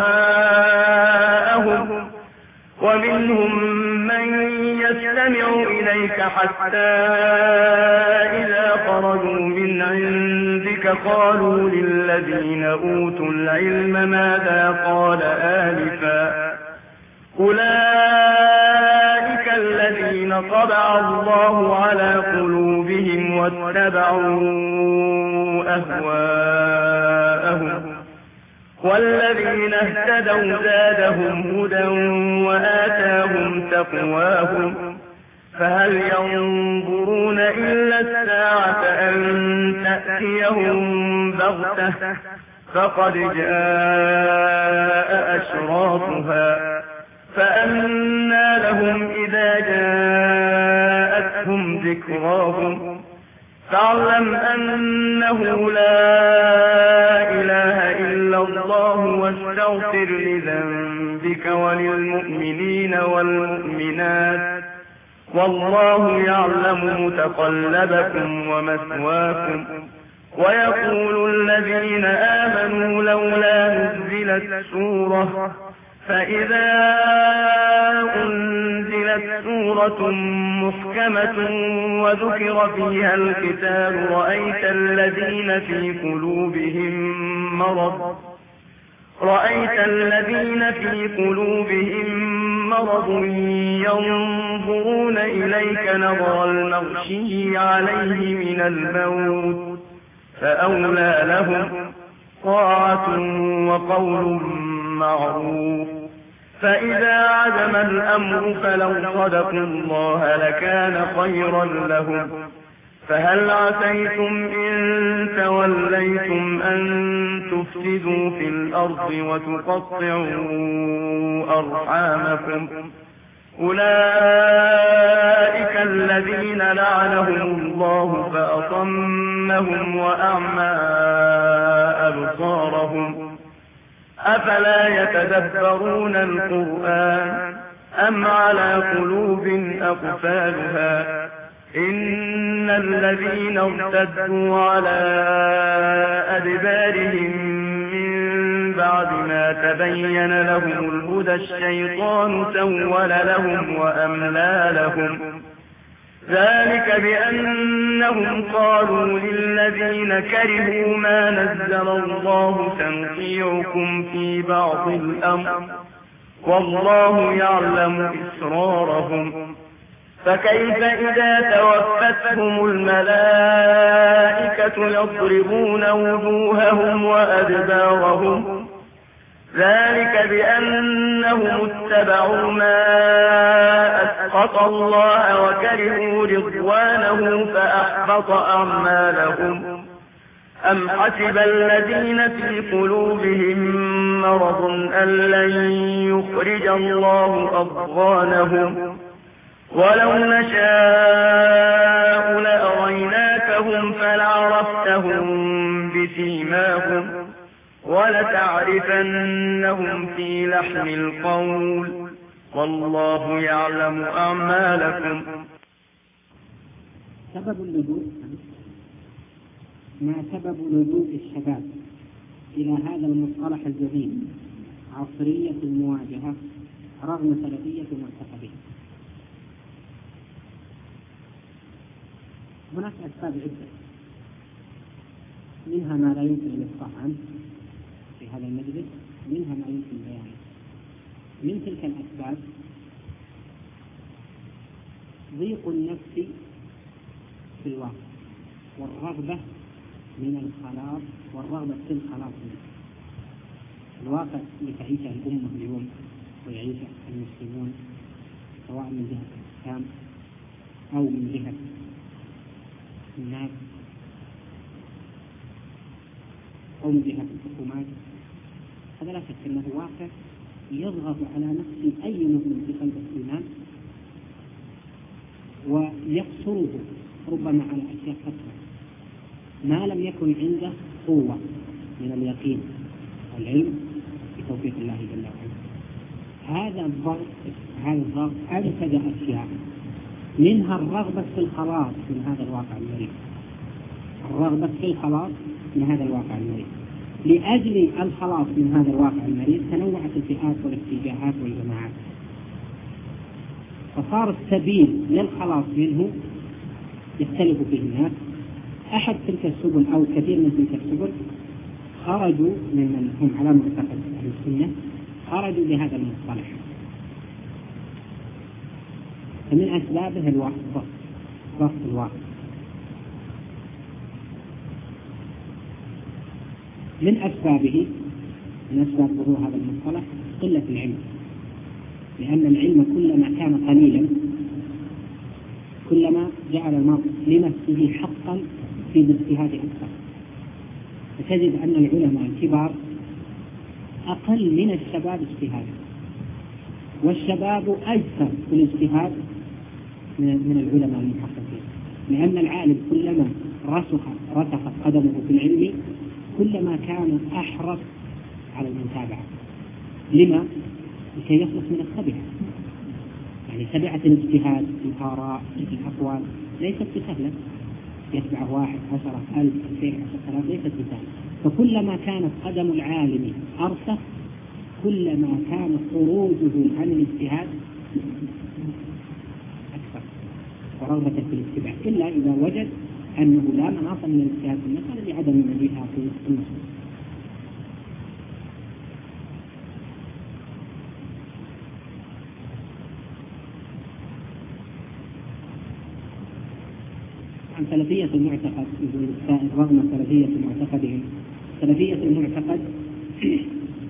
أمعاءهم ومنهم من يستمع إليك حتى إذا خرجوا من عندك قالوا للذين أوتوا العلم ماذا قال آنفا أولئك الذين طبع الله على قلوبهم واتبعوا أهواءهم والذين اهتدوا زادهم هدى وآتاهم تقواهم فهل ينظرون إلا الساعة أن تأتيهم بغتة فقد جاء أشراطها فأنى لهم إذا جاءتهم ذكراهم فاعلم أنه لا إله إلا الله واستغفر لذنبك وللمؤمنين والمؤمنات والله يعلم متقلبكم ومثواكم ويقول الذين آمنوا لولا نزلت سورة فإذا أنزلت سورة محكمة وذكر فيها القتال رأيت الذين في قلوبهم مرض رأيت الذين في قلوبهم مرض ينظرون إليك نظر المغشي عليه من الموت فأولى لهم طاعة وقول معروف فإذا عزم الأمر فلو صدقوا الله لكان خيرا لهم فهل عسيتم إن توليتم أن تفسدوا في الأرض وتقطعوا أرحامكم أولئك الذين لعنهم الله فأصمهم وأعمى أبصارهم أبصارهم أفلا يتدبرون القرآن أم على قلوب أقفالها إن الذين ارتدوا على أدبارهم من بعد ما تبين لهم الهدى الشيطان سول لهم وأملى لهم ذلك بأنهم قالوا للذين كرهوا ما نزل الله سنطيعكم في بعض الأمر والله يعلم إسرارهم فكيف إذا توفتهم الملائكة يضربون وجوههم وأدبارهم ذلك بأنهم اتبعوا ما أسخط الله وكرهوا رضوانه فأحبط أعمالهم أم حسب الذين في قلوبهم مرض أن لن يخرج الله أضغانهم ولو نشاء لأريناكهم فلعرفتهم بسيماهم ولتعرفنهم في لحن القول والله يعلم أعمالكم. سبب اللجوء ما سبب لجوء الشباب إلى هذا المصطلح الجديد عصرية المواجهة رغم سلفية معتقدهم. هناك أسباب عدة منها ما لا يمكن الإفصاح عنه في هذا المجلس، منها ما يمكن بيانه. من تلك الأسباب ضيق النفس في الواقع والرغبة من الخلاص والرغبة في الخلاص منه. الواقع اللي تعيشه الأمة اليوم ويعيشه المسلمون سواء من جهة الإسلام أو من جهة الناس أو من جهة الحكومات، هذا لا شك أنه واقع يضغط على نفس أي مؤمن في قلب الإيمان ويقصره ربما على أشياء أكثر ما لم يكن عنده قوة من اليقين والعلم بتوفيق الله جل وعلا. هذا الضغط هذا الضغط أنتج أشياء منها الرغبة في الخلاص من هذا الواقع المريض، الرغبة في الخلاص من هذا الواقع المريض. لأجل الخلاص من هذا الواقع المريض تنوعت الفئات والاتجاهات والجماعات، فصار السبيل للخلاص منه يختلف فيه الناس. أحد تلك السبل أو كثير من تلك السبل خرجوا ممن هم على معتقد أهل السنة خرجوا بهذا المصطلح، فمن أسبابه الوقت ضغط الواقع. من أسبابه من أسباب ظهور هذا المصطلح قلة العلم، لأن العلم كلما كان قليلا كلما جعل المرء لنفسه حقا في الاجتهاد أكثر. فتجد أن العلماء الكبار أقل من الشباب اجتهادا، والشباب أجسر في الاجتهاد من العلماء المحققين، لأن العالم كلما رسخ رسخت قدمه في العلم كلما كان أحرص على المتابعة. لما؟ لكي يخلص من التبعة. يعني تبعة الاجتهاد في الآراء في الأقوال ليست بسهلة، يتبع واحد عشرة ألف ألفين عشرة آلاف ليست بسهلة. فكلما كانت قدم العالم أرسخ كلما كان خروجه عن الاجتهاد أكثر ورغبة في الاتباع، إلا إذا وجد أنه لا مناص من الاجتهاد في المسألة لعدم مجيئها في النصوص. عن سلفية المعتقد رغم سلفية معتقدهم، سلفية المعتقد في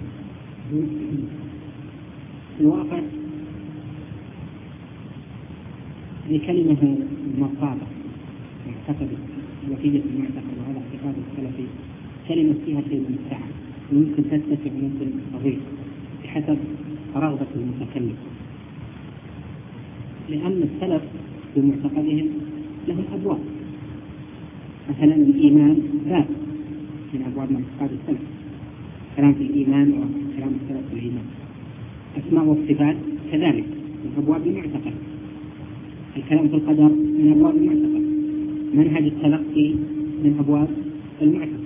الواقع لكلمة مصابة معتقد سلفية المعتقد وهذا اعتقاد السلفي كلمة فيها شيء من السعة ويمكن تتسع ممكن صغير بحسب رغبة المتكلم، لأن السلف بمعتقدهم لهم أبواب. مثلا الإيمان باب من أبواب معتقد السلف، كلام في الإيمان وكلام السلف في الإيمان. أسماء والصفات كذلك من أبواب المعتقد. الكلام في القدر من أبواب المعتقد. منهج التلقي من أبواب المعتقد.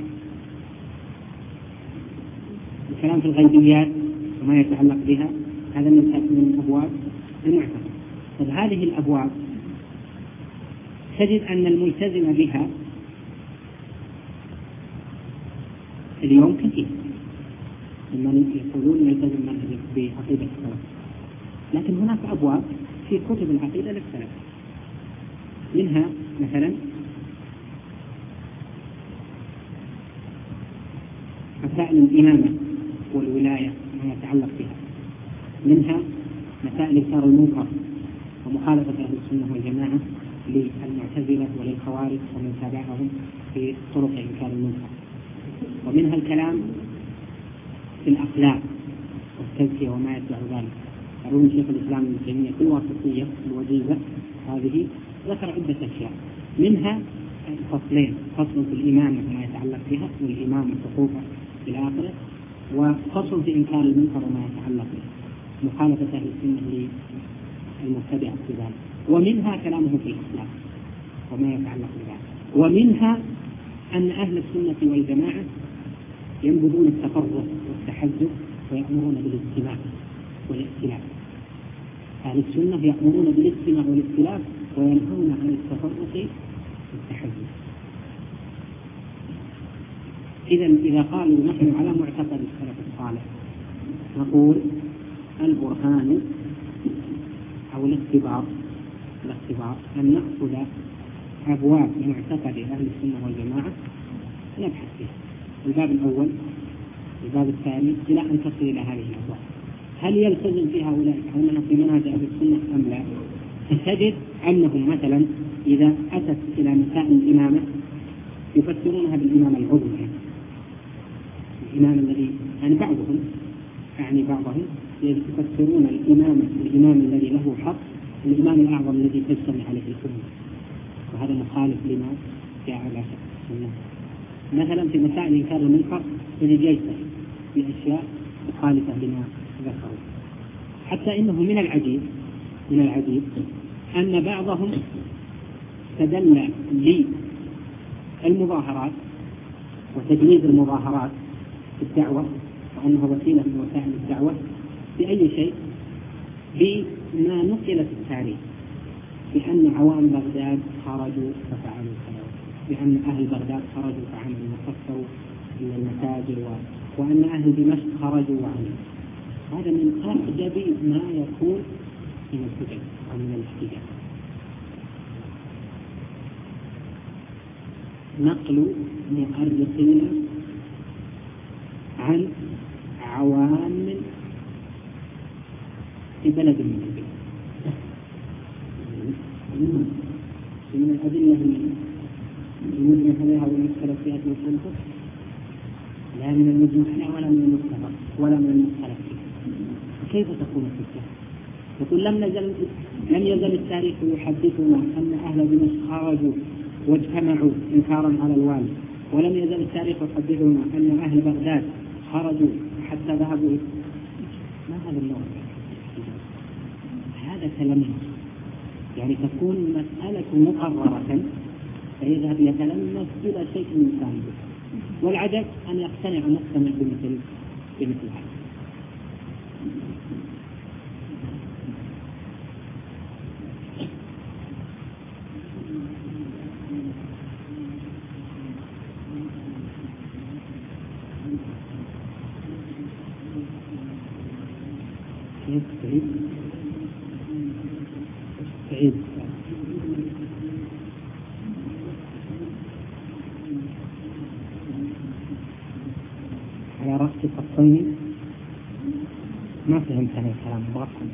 الكلام في الغيبيات وما يتعلق بها هذا من أبواب المعتقد. طيب هذه الأبواب تجد أن الملتزم بها اليوم كثير ممن يقولون يلتزم بعقيدة السلف، لكن هناك أبواب في كتب العقيدة للسلف، منها مثلا مسائل الإمامة والولاية وما يتعلق بها، منها مسائل إنكار المنكر ومخالفة أهل السنة والجماعة للمعتزلة وللخوارج ومن تابعهم في طرق إنكار المنكر، ومنها الكلام في الأخلاق والتزكية وما يتبع ذلك. يقولون شيخ الإسلام ابن تيمية في الواسطية الوجيزة هذه ذكر عدة أشياء، منها فصلين: فصل في الإمامة وما يتعلق بها والإمامة حقوقه إلى آخره، وفصل في إنكار المنكر وما يتعلق به مخالفة أهل السنة للمبتدعة في ذلك، ومنها كلامه في الأخلاق وما يتعلق بذلك، ومنها أن أهل السنة والجماعة ينبذون التفرق والتحزب ويأمرون بالاجتماع والائتلاف. أهل السنة يأمرون بالاجتماع والائتلاف وينهون عن التفرق والتحزب. إذا إذا قالوا نحن على معتقد السلف الصالح نقول البرهان أو الاختبار الاختبار أن نأخذ أبواب معتقد أهل السنة والجماعة نبحث فيها، الباب الأول الباب الثاني، إلى أن تصل إلى هذه الأبواب. هل يلتزم فيها أولئك أننا في منهج أهل السنة أم لا؟ تجد أنهم مثلا إذا أتت إلى مسائل الإمامة يفسرونها بالإمامة العظمى، الإمام الذي يعني بعضهم يعني بعضهم يفسرون الإمامة الإمام الذي له حق الإمام الأعظم الذي تجتمع عليه الأمة، وهذا مخالف لما جاء على السنة. مثلا في مسائل إنكار المنكر تجد يجتهد في أشياء مخالفة لما ذكروا. حتى إنه من العجيب من العجيب أن بعضهم استدل للمظاهرات وتجويز المظاهرات في الدعوة وأنها وسيلة من وسائل الدعوة بأي شيء بما نقل في التاريخ، بأن عوام بغداد خرجوا ففعلوا كذا، بأن أهل بغداد خرجوا فعملوا وكسروا من المتاجر، وأن أهل دمشق خرجوا وعملوا. هذا من أعجب ما يكون من الكتب أو من الاحتجاج. نقل مؤرخين عن عوام في بلد من البلاد من الأدلة المجمع عليها والمختلف فيها والخلفة، لا من المجمع عليها ولا من المختلف ولا من المختلف فيها. كيف تكون الحجة؟ يقول لم نزل لم يزل التاريخ يحدثنا أن أهل دمشق خرجوا واجتمعوا إنكارا على الوالي، ولم يزل التاريخ يحدثنا أن أهل بغداد خرجوا حتى ذهبوا. ما هذا النوع؟ هذا كلام يعني تكون مسألة مقررة فيذهب يتلمس إلى شيء من ثاني، والعجب أن يقتنع نقتنع بمثل بمثل هذا. سعيد سعيد على رأس الخطين ما فهمت أنا الكلام بغفل.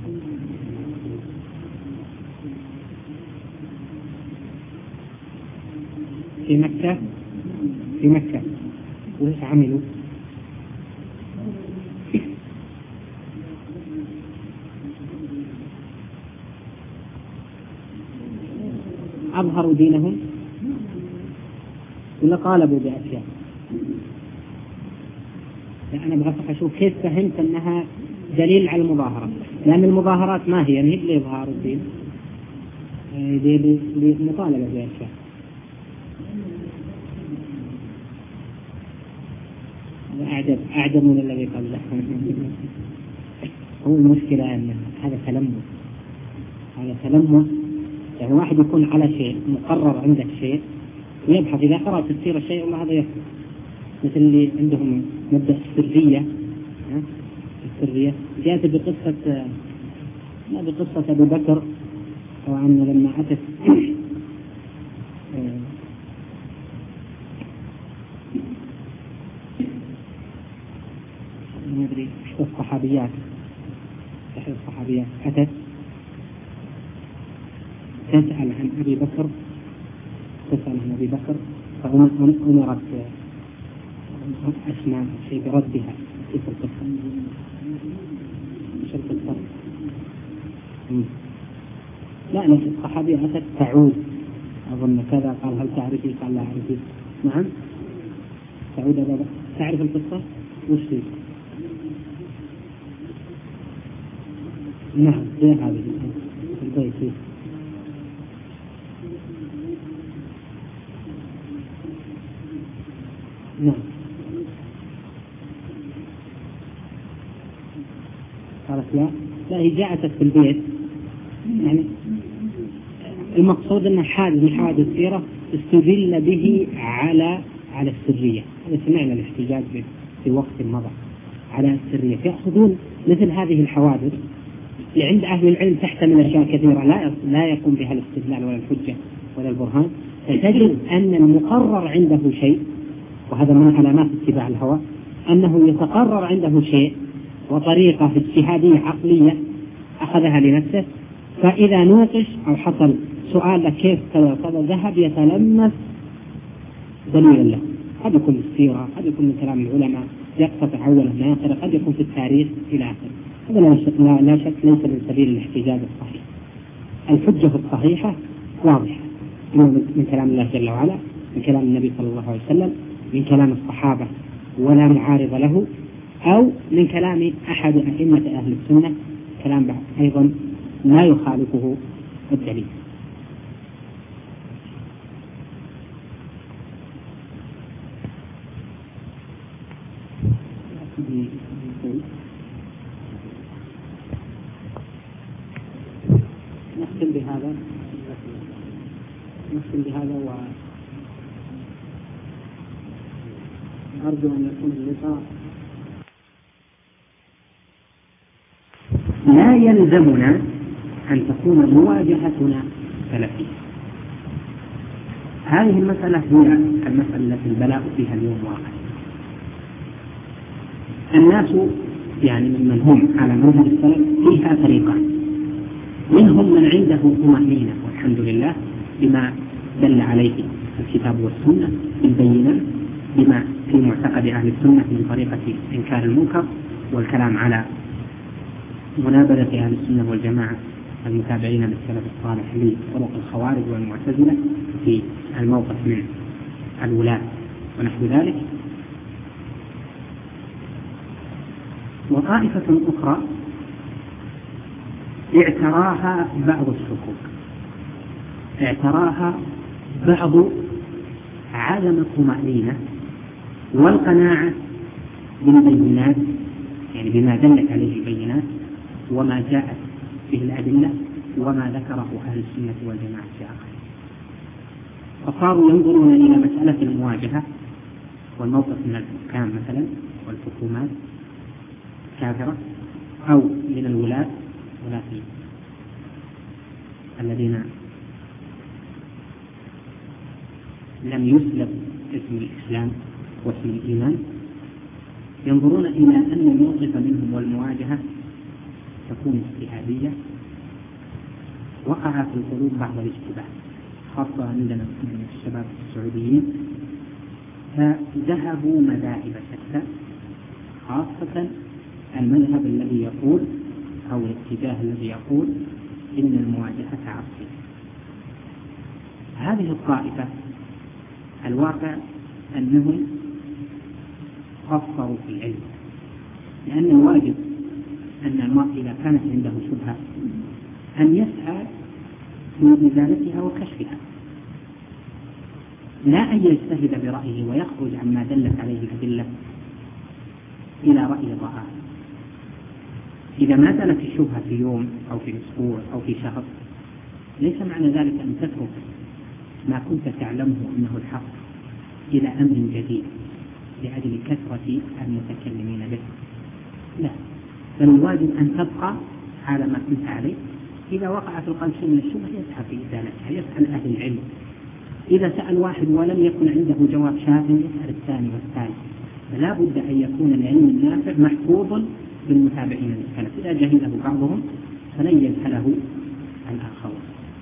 في مكة في مكة وإيش عملوا؟ أظهروا دينهم ولا قالبوا بأشياء؟ أنا أبغى أشوف كيف فهمت أنها دليل على المظاهرة، لأن المظاهرات ما هي يعني لإظهار الدين، لمطالبة بأشياء. أعجب أعجب من الذي قبله. هو المشكلة أن هذا تلمس، هذا تلمس يعني واحد يكون على شيء مقرر عندك شيء ويبحث إذا قرأت تفسير الشيء والله هذا يفهم، مثل اللي عندهم مبدأ السرية. السرية جاءت بقصة لا بقصة أبو بكر، طبعا لما أتت ما أدري الصحابيات إحدى الصحابيات أتت تسأل عن أبي بكر تسأل عن أبي بكر فأمرت أسماء شيء بردها كيف القصة مش القصة لا لا الصحابية أتت تعود أظن كذا قال هل تعرفي قال لا أعرفي نعم تعود أبا تعرف القصة وش فيه نعم زي هذه البيت فيه نعم قالت لا لا هي جاءت في البيت يعني المقصود أن حادث من حوادث السيرة استدل به على على السرية. هذا سمعنا الاحتجاج في وقت مضى على السرية، يأخذون مثل هذه الحوادث اللي عند أهل العلم تحتمل أشياء كثيرة لا لا يقوم بها الاستدلال ولا الحجة ولا البرهان، فتجد أن المقرر عنده شيء، وهذا من علامات اتباع الهوى أنه يتقرر عنده شيء وطريقة اجتهادية عقلية أخذها لنفسه، فإذا نوقش أو حصل سؤال كيف كذا كذا ذهب يتلمس دليلا له، قد يكون في السيرة قد يكون من كلام العلماء يقتطع أولا ما يقرأ قد يكون في التاريخ إلى آخره. هذا لا شك لا شك ليس من سبيل الاحتجاج الصحيح. الحجة الصحيحة واضحة من كلام الله جل وعلا، من كلام النبي صلى الله عليه وسلم، من كلام الصحابة ولا معارض له، أو من كلام أحد أئمة أهل السنة كلام أيضا لا يخالفه الدليل. نختم بهذا نختم بهذا وأرجو أن يكون اللقاء لا يلزمنا أن تكون مواجهتنا سلفية. هذه المسألة هي المسألة التي البلاء فيها اليوم واقع. الناس يعني ممن هم على منهج السلف فيها طريقان، منهم من عنده طمأنينة والحمد لله بما دل عليه الكتاب والسنة البينة، بما في معتقد أهل السنة من طريقة إنكار المنكر والكلام على منابذة أهل السنة والجماعة المتابعين للسلف الصالح لطرق الخوارج والمعتزلة في الموقف من الولاة ونحو ذلك. وطائفة أخرى اعتراها بعض الشكوك، اعتراها بعض عدم الطمأنينة والقناعة بالبينات، يعني بما دلت عليه البينات وما جاءت به الأدلة وما ذكره أهل السنة والجماعة في آخر. فصاروا ينظرون إلى مسألة المواجهة والموقف من الحكام مثلا والحكومات الكافرة أو من الولاة ولاة الذين لم يسلب اسم الإسلام واسم الإيمان، ينظرون إلى أن الموقف منهم والمواجهة تكون اجتهادية. وقع في القلوب بعض الاشتباه خاصة عندنا من الشباب السعوديين، فذهبوا مذاهب شتى، خاصة المذهب الذي يقول أو الاتجاه الذي يقول إن المواجهة عصرية. هذه الطائفة الواقع أنهم قصروا في العلم لأن الواجب أن المرء إذا كانت عنده شبهة أن يسعى في إزالتها وكشفها، لا أن يجتهد برأيه ويخرج عما دلت عليه الأدلة إلى رأي رآه. إذا ما زالت الشبهة في يوم أو في أسبوع أو في شهر ليس معنى ذلك أن تترك ما كنت تعلمه أنه الحق إلى أمر جديد لأجل كثرة المتكلمين به، لا، بل الواجب أن تبقى على ما كنت عليه. إذا وقع في القلب شيء من الشبهة يسعى في إزالتها، يسأل أهل العلم. إذا سأل واحد ولم يكن عنده جواب شافٍ يسأل الثاني والثالث. فلا بد أن يكون العلم النافع محفوظا بالمتابعين للسلف، إذا جهله بعضهم فلن يجهله الآخرون.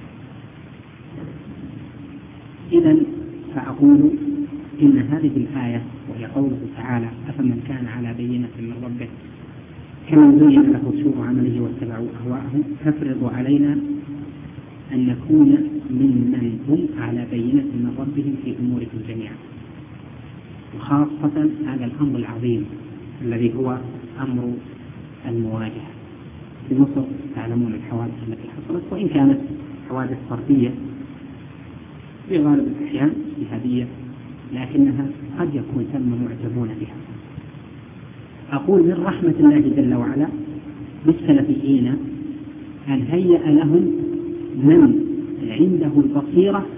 إذن فأقول إن هذه الآية وهي قوله تعالى أفمن كان على بينة من ربه كمن زين له سوء عمله واتبعوا أهواءهم تفرض علينا أن نكون ممن هم على بينة من ربهم في أمورهم جميعا، وخاصة هذا الأمر العظيم الذي هو أمر المواجهة. في مصر تعلمون الحوادث التي حصلت، وإن كانت حوادث فردية في غالب الأحيان جهادية، لكنها قد يكون ثم معجبون بها. أقول من رحمة الله جل وعلا بالسلفيين أن هيأ لهم من عنده البصيرة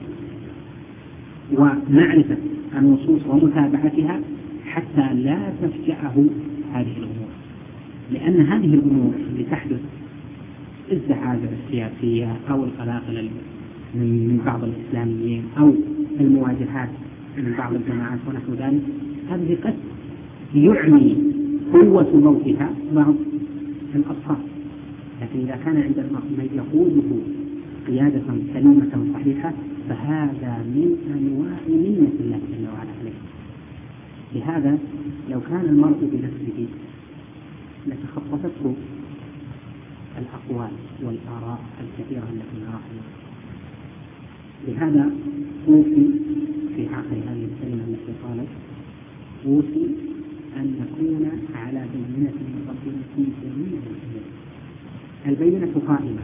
ومعرفة النصوص ومتابعتها حتى لا تفجأه هذه الأمور، لأن هذه الأمور اللي تحدث الزعازع السياسية أو القلاقل من بعض الإسلاميين أو المواجهات من بعض الجماعات ونحو ذلك، هذه قد يعمي قوة موتها بعض الأصحاب، لكن إذا كان عند من يقوده قيادة سليمة صحيحة فهذا من أنواع منة الله جل وعلا عليه. لهذا لو كان المرء بنفسه لتخطفته الأقوال والآراء الكثيرة التي نراها. لهذا أوصي في آخر هذه الكلمة التي قالت أوصي أن نكون على بينة من ربنا في جميع الأمور. البينة قائمة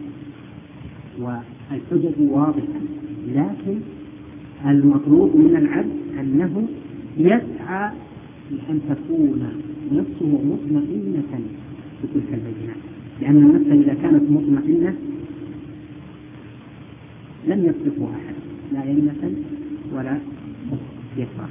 والحجج واضحة، لكن المطلوب من العبد أنه يسعى لأن تكون نفسه مطمئنة بتلك البينات، لأن النفس إذا كانت مطمئنة لم يصرفه أحد لا يمنة ولا يفرح.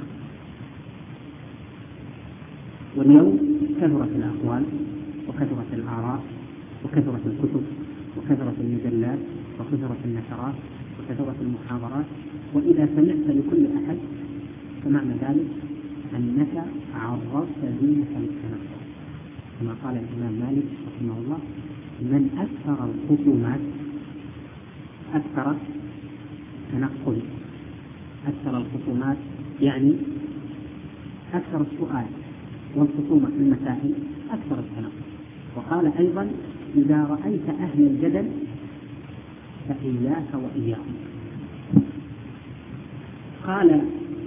واليوم كثرت الأقوال وكثرت الآراء وكثرت الكتب وكثرت المجلات وكثرت النشرات وكثرت المحاضرات، وإذا سمعت لكل أحد فمعنى ذلك أنك عرضت دينك للتنقل، كما قال الإمام مالك رحمه الله: من أكثر الخصومات أكثر تنقل. أكثر الخصومات يعني أكثر السؤال والخصومة في المسائل أكثر التنقل. وقال أيضا: إذا رأيت أهل الجدل فإياك وإياهم. قال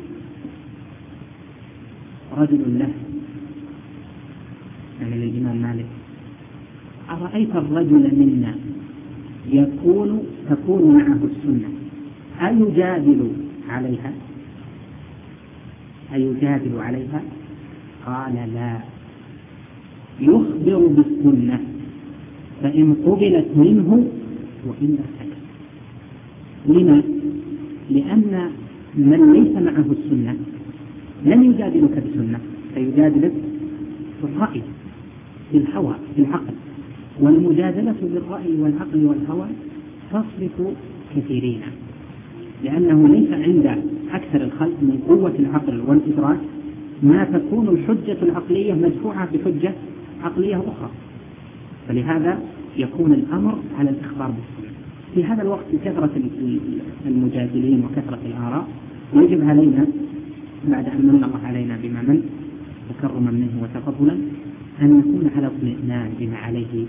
رجل له يعني للإمام مالك: أرأيت الرجل منا يكون تكون معه السنة أيجادل عليها أيجادل عليها؟ قال: لا، يخبر بالسنة فإن قبلت منه وإلا سكت. لما؟ لأن من ليس معه السنة لن يجادلك بسنة، فيجادلك بالرأي بالهوى بالعقل، والمجادلة بالرأي والعقل والهوى تصرف كثيرين، لأنه ليس عند أكثر الخلق من قوة العقل والإدراك ما تكون الحجة العقلية مدفوعة بحجة عقلية أخرى، فلهذا يكون الأمر على الإخبار بالسنة. في هذا الوقت كثرة المجادلين وكثرة الآراء، يجب علينا بعد أن من الله علينا بما من تكرما منه وتفضلا أن نكون على اطمئنان بما عليه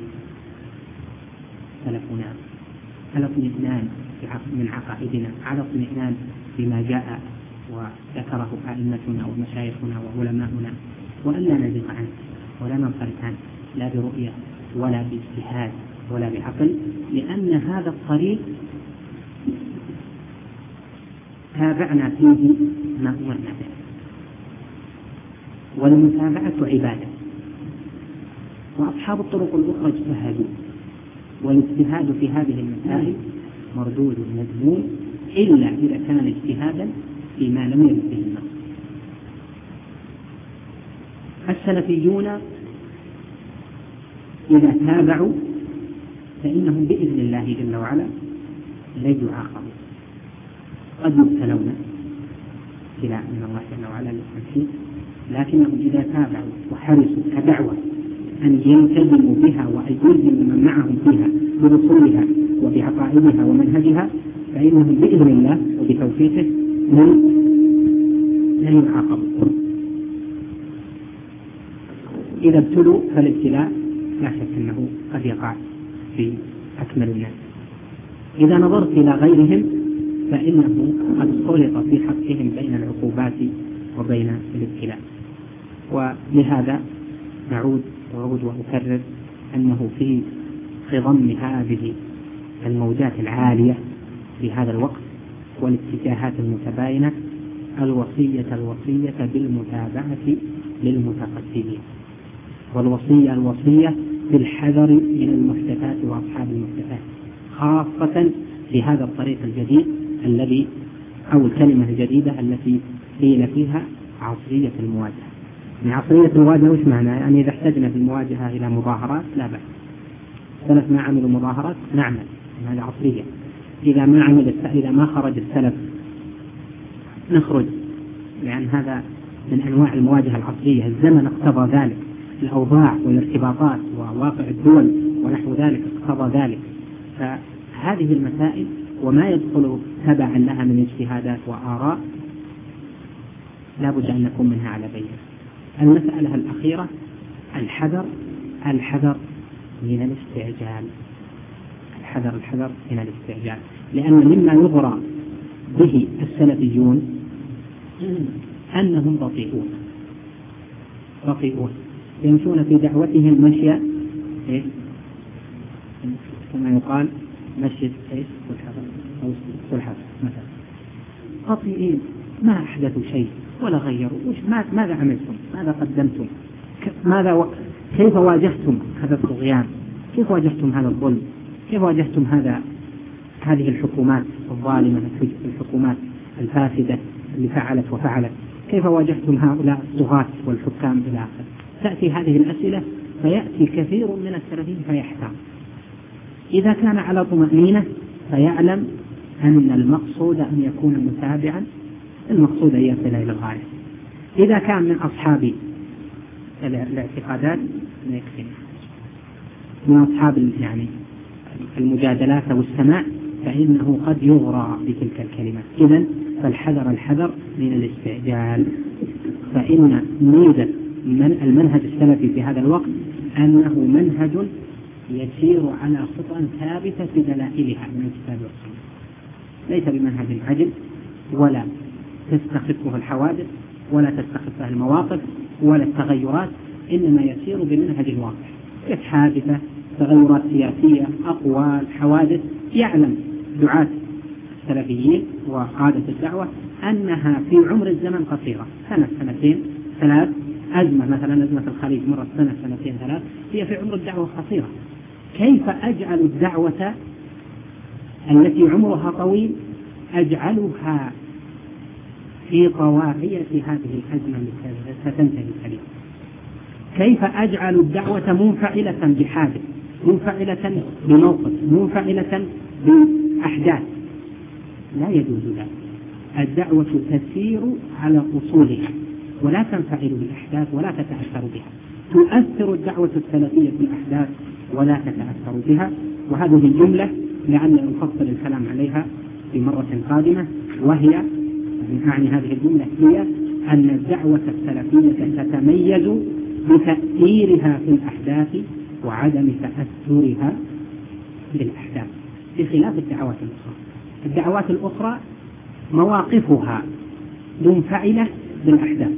سلفنا، على اطمئنان من عقائدنا، على اطمئنان بما جاء وذكره أئمتنا ومشايخنا وعلماؤنا، وألا نزغ عنه. ولا ننصرف عنه لا برؤية ولا باجتهاد ولا بعقل، لأن هذا الطريق تابعنا فيه ما أمرنا به، والمتابعة عبادة. وأصحاب الطرق الأخرى اجتهدوا، والاجتهاد في هذه المسائل مردود مذموم إلا إذا كان اجتهادا فيما لم يرد به النص. السلفيون إذا تابعوا فإنهم بإذن الله جل وعلا لا يعاقبوا، قد يبتلون ابتلاء من الله جل وعلا للتمكين، لكنهم إذا تابعوا وحرصوا كدعوة أن يلتزموا بها وأن يلزموا من معهم فيها برسولها وبعقائدها ومنهجها، فإنهم بإذن الله وبتوفيقه لن يعاقبوا. إذا ابتلوا فالابتلاء لا شك أنه قد يقع في أكمل الناس. إذا نظرت إلى غيرهم فإنه قد خلط في حقهم بين العقوبات وبين الابتلاء. ولهذا نعود وأعود وأكرر أنه في خضم هذه الموجات العالية في هذا الوقت والاتجاهات المتباينة الوصية الوصية بالمتابعة للمتقدمين، والوصية الوصية بالحذر من المحدثات وأصحاب المحدثات، خاصة في هذا الطريق الجديد الذي أو الكلمة الجديدة التي قيل فيها عصرية المواجهة. من عصرية المواجهة وش معنى؟ يعني إذا احتجنا في المواجهة إلى مظاهرات لا بأس، السلف ما عملوا مظاهرات نعمل، هذا عصرية. إذا ما عمل إذا ما خرج السلف نخرج، لأن هذا من أنواع المواجهة العصرية، الزمن اقتضى ذلك، الأوضاع والارتباطات وواقع الدول ونحو ذلك اقتضى ذلك. فهذه المسائل وما يدخل تبعا لها من اجتهادات وآراء لا بد أن نكون منها على بينة. المسألة الأخيرة الحذر الحذر من الاستعجال، الحذر الحذر من الاستعجال، لأن مما يغرى به السلفيون أنهم بطيئون بطيئون يمشون في دعوتهم مشي إيه؟ كما يقال مشي إيه؟ والحذر مثلا، بطيئين ما أحدثوا شيء ولا غيروا. وش ماذا عملتم؟ ماذا قدمتم؟ ماذا و... كيف واجهتم هذا الطغيان؟ كيف واجهتم هذا الظلم؟ كيف واجهتم هذا هذه الحكومات الظالمة، الحكومات الفاسدة اللي فعلت وفعلت؟ كيف واجهتم هؤلاء الطغاة والحكام إلى آخره؟ تأتي هذه الأسئلة فيأتي كثير من السلفيين فيحتار. إذا كان على طمأنينة فيعلم أن المقصود أن يكون متابعا، المقصود أن يصل إلى الغاية. إذا كان من أصحاب الاعتقادات من أصحاب يعني المجادلات والسماع فإنه قد يغرى بتلك الكلمات. إذن فالحذر الحذر من الاستعجال، فإن ميزة من المنهج السلفي في هذا الوقت أنه منهج يسير على خطى ثابتة في دلائلها من الكتاب والسنة، ليس بمنهج عجل ولا تستخفه الحوادث ولا تستخفه المواقف ولا التغيرات، إنما يسير بمنهج الواقع، حادثة تغيرات سياسية أقوال حوادث. يعلم دعاة السلفيين وقادة الدعوة أنها في عمر الزمن قصيرة، سنة سنتين ثلاث، أزمة مثلا أزمة الخليج مرة سنة سنتين ثلاث، هي في عمر الدعوة قصيرة. كيف أجعل الدعوة التي عمرها طويل أجعلها في طواعية هذه الأزمة التي ستنتهي الكلمة؟ كيف أجعل الدعوة منفعلة بحادث، منفعلة بموقف، منفعلة بأحداث؟ لا يجوز ذلك. الدعوة تسير على أصولها ولا تنفعل بالأحداث ولا تتأثر بها. تؤثر الدعوة السلفية بالأحداث ولا تتأثر بها. وهذه الجملة لعلنا نفصل الكلام عليها في مرة قادمة، وهي من أعني هذه الجملة هي أن الدعوة السلفية تتميز بتأثيرها في الأحداث وعدم تأثرها بالأحداث، بخلاف الدعوات الأخرى. الدعوات الأخرى مواقفها منفعلة بالأحداث،